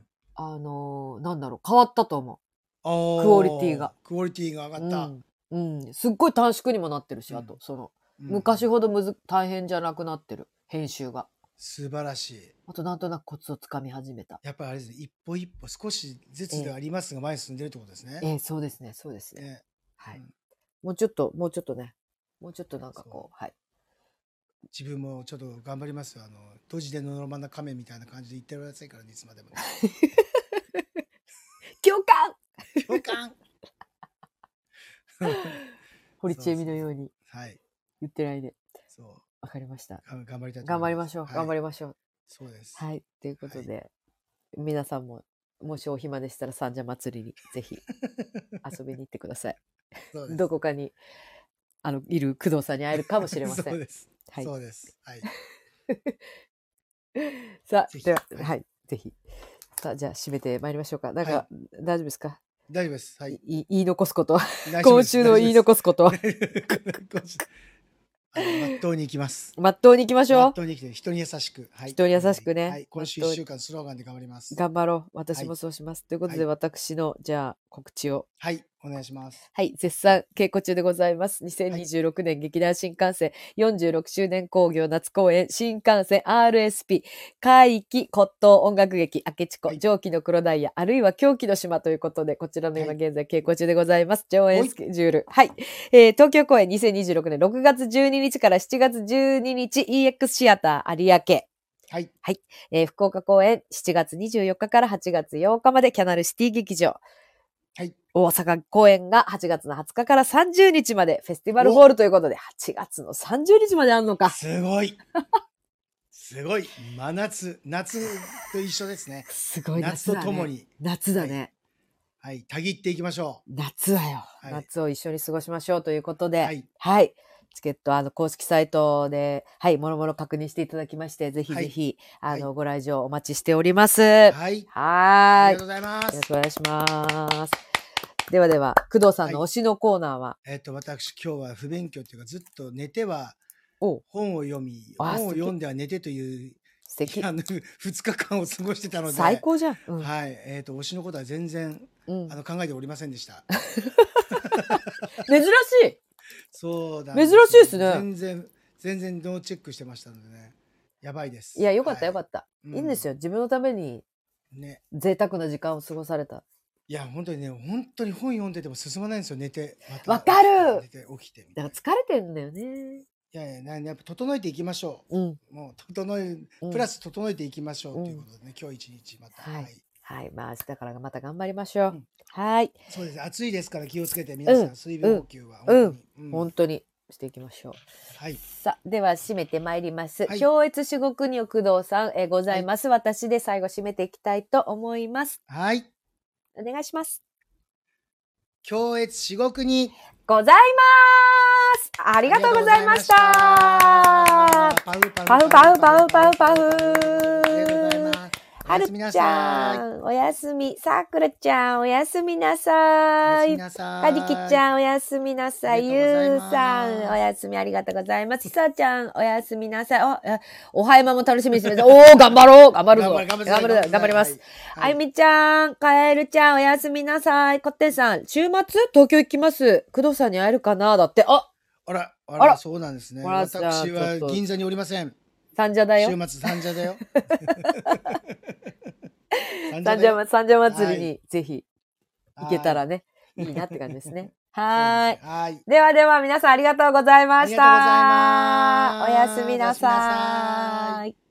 あの、なんだろう、変わったと思う。 ククオリティが。 クオリティが上がった。 うん。うん、すっごい短縮にもなってるし、うん、あと、その、うん、昔ほどむず大変じゃなくなってる、編集が。 素晴らしい。 あと、なんとなくコツをつかみ始めた。 やっぱりあれですね、一歩一歩少しずつではありますが、前に進んでるってことですね。 ええ、そうですね、そうですね。ね、はい、うん。もうちょっと、もうちょっとね、もうちょっとなんかこう、はい。 自分もちょっと頑張りますよ。あの、閉じでのろまな亀みたいな感じで言ってるやついからね、いつまでも、ね。 共感共感堀ちえみのように言ってないで。そう。わかりました。 頑張りたいと頑張りましょう。はい、頑張りましょう。 そうです。 はい。ということで、はい、皆さんも、もしお暇でしたら三社祭りにぜひ遊びに行ってください。どこかに、あの、いる工藤さんに会えるかもしれません。 そうです。はい、そうです。はい。 さあ、では、はい、はい、ぜひ。さあ、じゃあ、締めてまいりましょうか。なんか、はい、大丈夫ですか？ 大丈夫です。はい。 い言い残すことは今週の言い残すことはあの、まっとうに行きます。 まっとうに行きましょう。 まっとうに生きて、人に優しく。 はい。人に優しくね。 はい。今週いっしゅうかんスローガンで頑張ります。 頑張ろう。私もそうします。はい、ということで、私の、じゃあ、告知を。 はい。お願いします。 はい。絶賛稽古中でございます。にせんにじゅうろくねん劇団新幹線よんじゅうろくしゅうねん興行夏公演、新幹線 アールエスピー、怪奇骨董音楽劇、明智子、はい、蒸気の黒ダイヤ、あるいは狂気の島ということで、こちらの今現在稽古中でございます。上演スケジュール。はい。えー、東京公演にせんにじゅうろくねんろくがつじゅうににちからしちがつじゅうににち イーエックス シアター有明。はい。はい。えー、福岡公演しちがつにじゅうよっかからはちがつようかまでキャナルシティ劇場。はい。大阪公演がはちがつのはつかからさんじゅうにちまでフェスティバルホールということで、はちがつのさんじゅうにちまであんのか。 すごい。すごい。真夏、夏と一緒ですね。 すごい夏だね。夏とともに。 夏だね。 はい。たぎっていきましょう。 夏だよ。はい、夏を一緒に過ごしましょうということで、はい。はい。チケット、あの、公式サイトで、はい、もろもろ確認していただきまして、ぜひぜひ、はい、あの、はい、ご来場お待ちしております。はい。はい。 ありがとうございます。 よろしくお願いします。ではでは、工藤さんの推しのコーナーは、はい、えっ、ー、と、私、今日は不勉強っていうか、ずっと寝ては、本を読み、本を読んでは寝てという、素敵。あの、ふつかかんを過ごしてたので。 最高じゃん。 うん、はい。えっ、ー、と、推しのことは全然、うん、あの、考えておりませんでした。 珍しい。 そうだ、 ね。珍しいですね。 全然、全然ノーチェックしてましたのでね。やばいです。 いや、よかった、はい、よかった。いいんですよ。自分のために、ね。贅沢な時間を過ごされた。 いや、本当にね、本当に本読んでても進まないんですよ、寝て。 わ、ま、かる。 寝て起きて。 だから疲れてんだよね。 いやいや、やっぱ整えていきましょう。うん、もう整え、プラス整えていきましょうということでね、うん、今日一日また。 はい。はい、はい、まあ明日からまた頑張りましょう。うん、はい。 そうです。暑いですから気をつけて皆さん、うん、水分補給は本当に、うん、本当にしていきましょう。はい。さあ、では締めてまいります。はい、氷越至極に工藤さん、えございます、はい。私で最後締めていきたいと思います。 はい。 お願いします。 氷越至極にございます。ありがとうございました。 パフパフパフパフパフパフ。 はるちゃん、おやすみ。さくらちゃん、おやすみなさい。かりきちゃん、おやすみなさい。ゆうさん、おやすみありがとうございます。ひさちゃん、おやすみなさい。お、おはやまも楽しみにしてます。おー、頑張ろう。頑張るぞ。頑張る、頑張ります。あゆみちゃん、かえるちゃん、おやすみなさい。こってんさん、週末、東京行きます。工藤さんに会えるかなだって。あ、 あら、あら、そうなんですね。私は銀座におりません。 三社だよ。 週末三社だよ。 三社、三社祭りにぜひ行けたらね、いいなって感じですね。はい。はい。ではでは皆さんありがとうございました。ありがとうございます。おやすみなさい。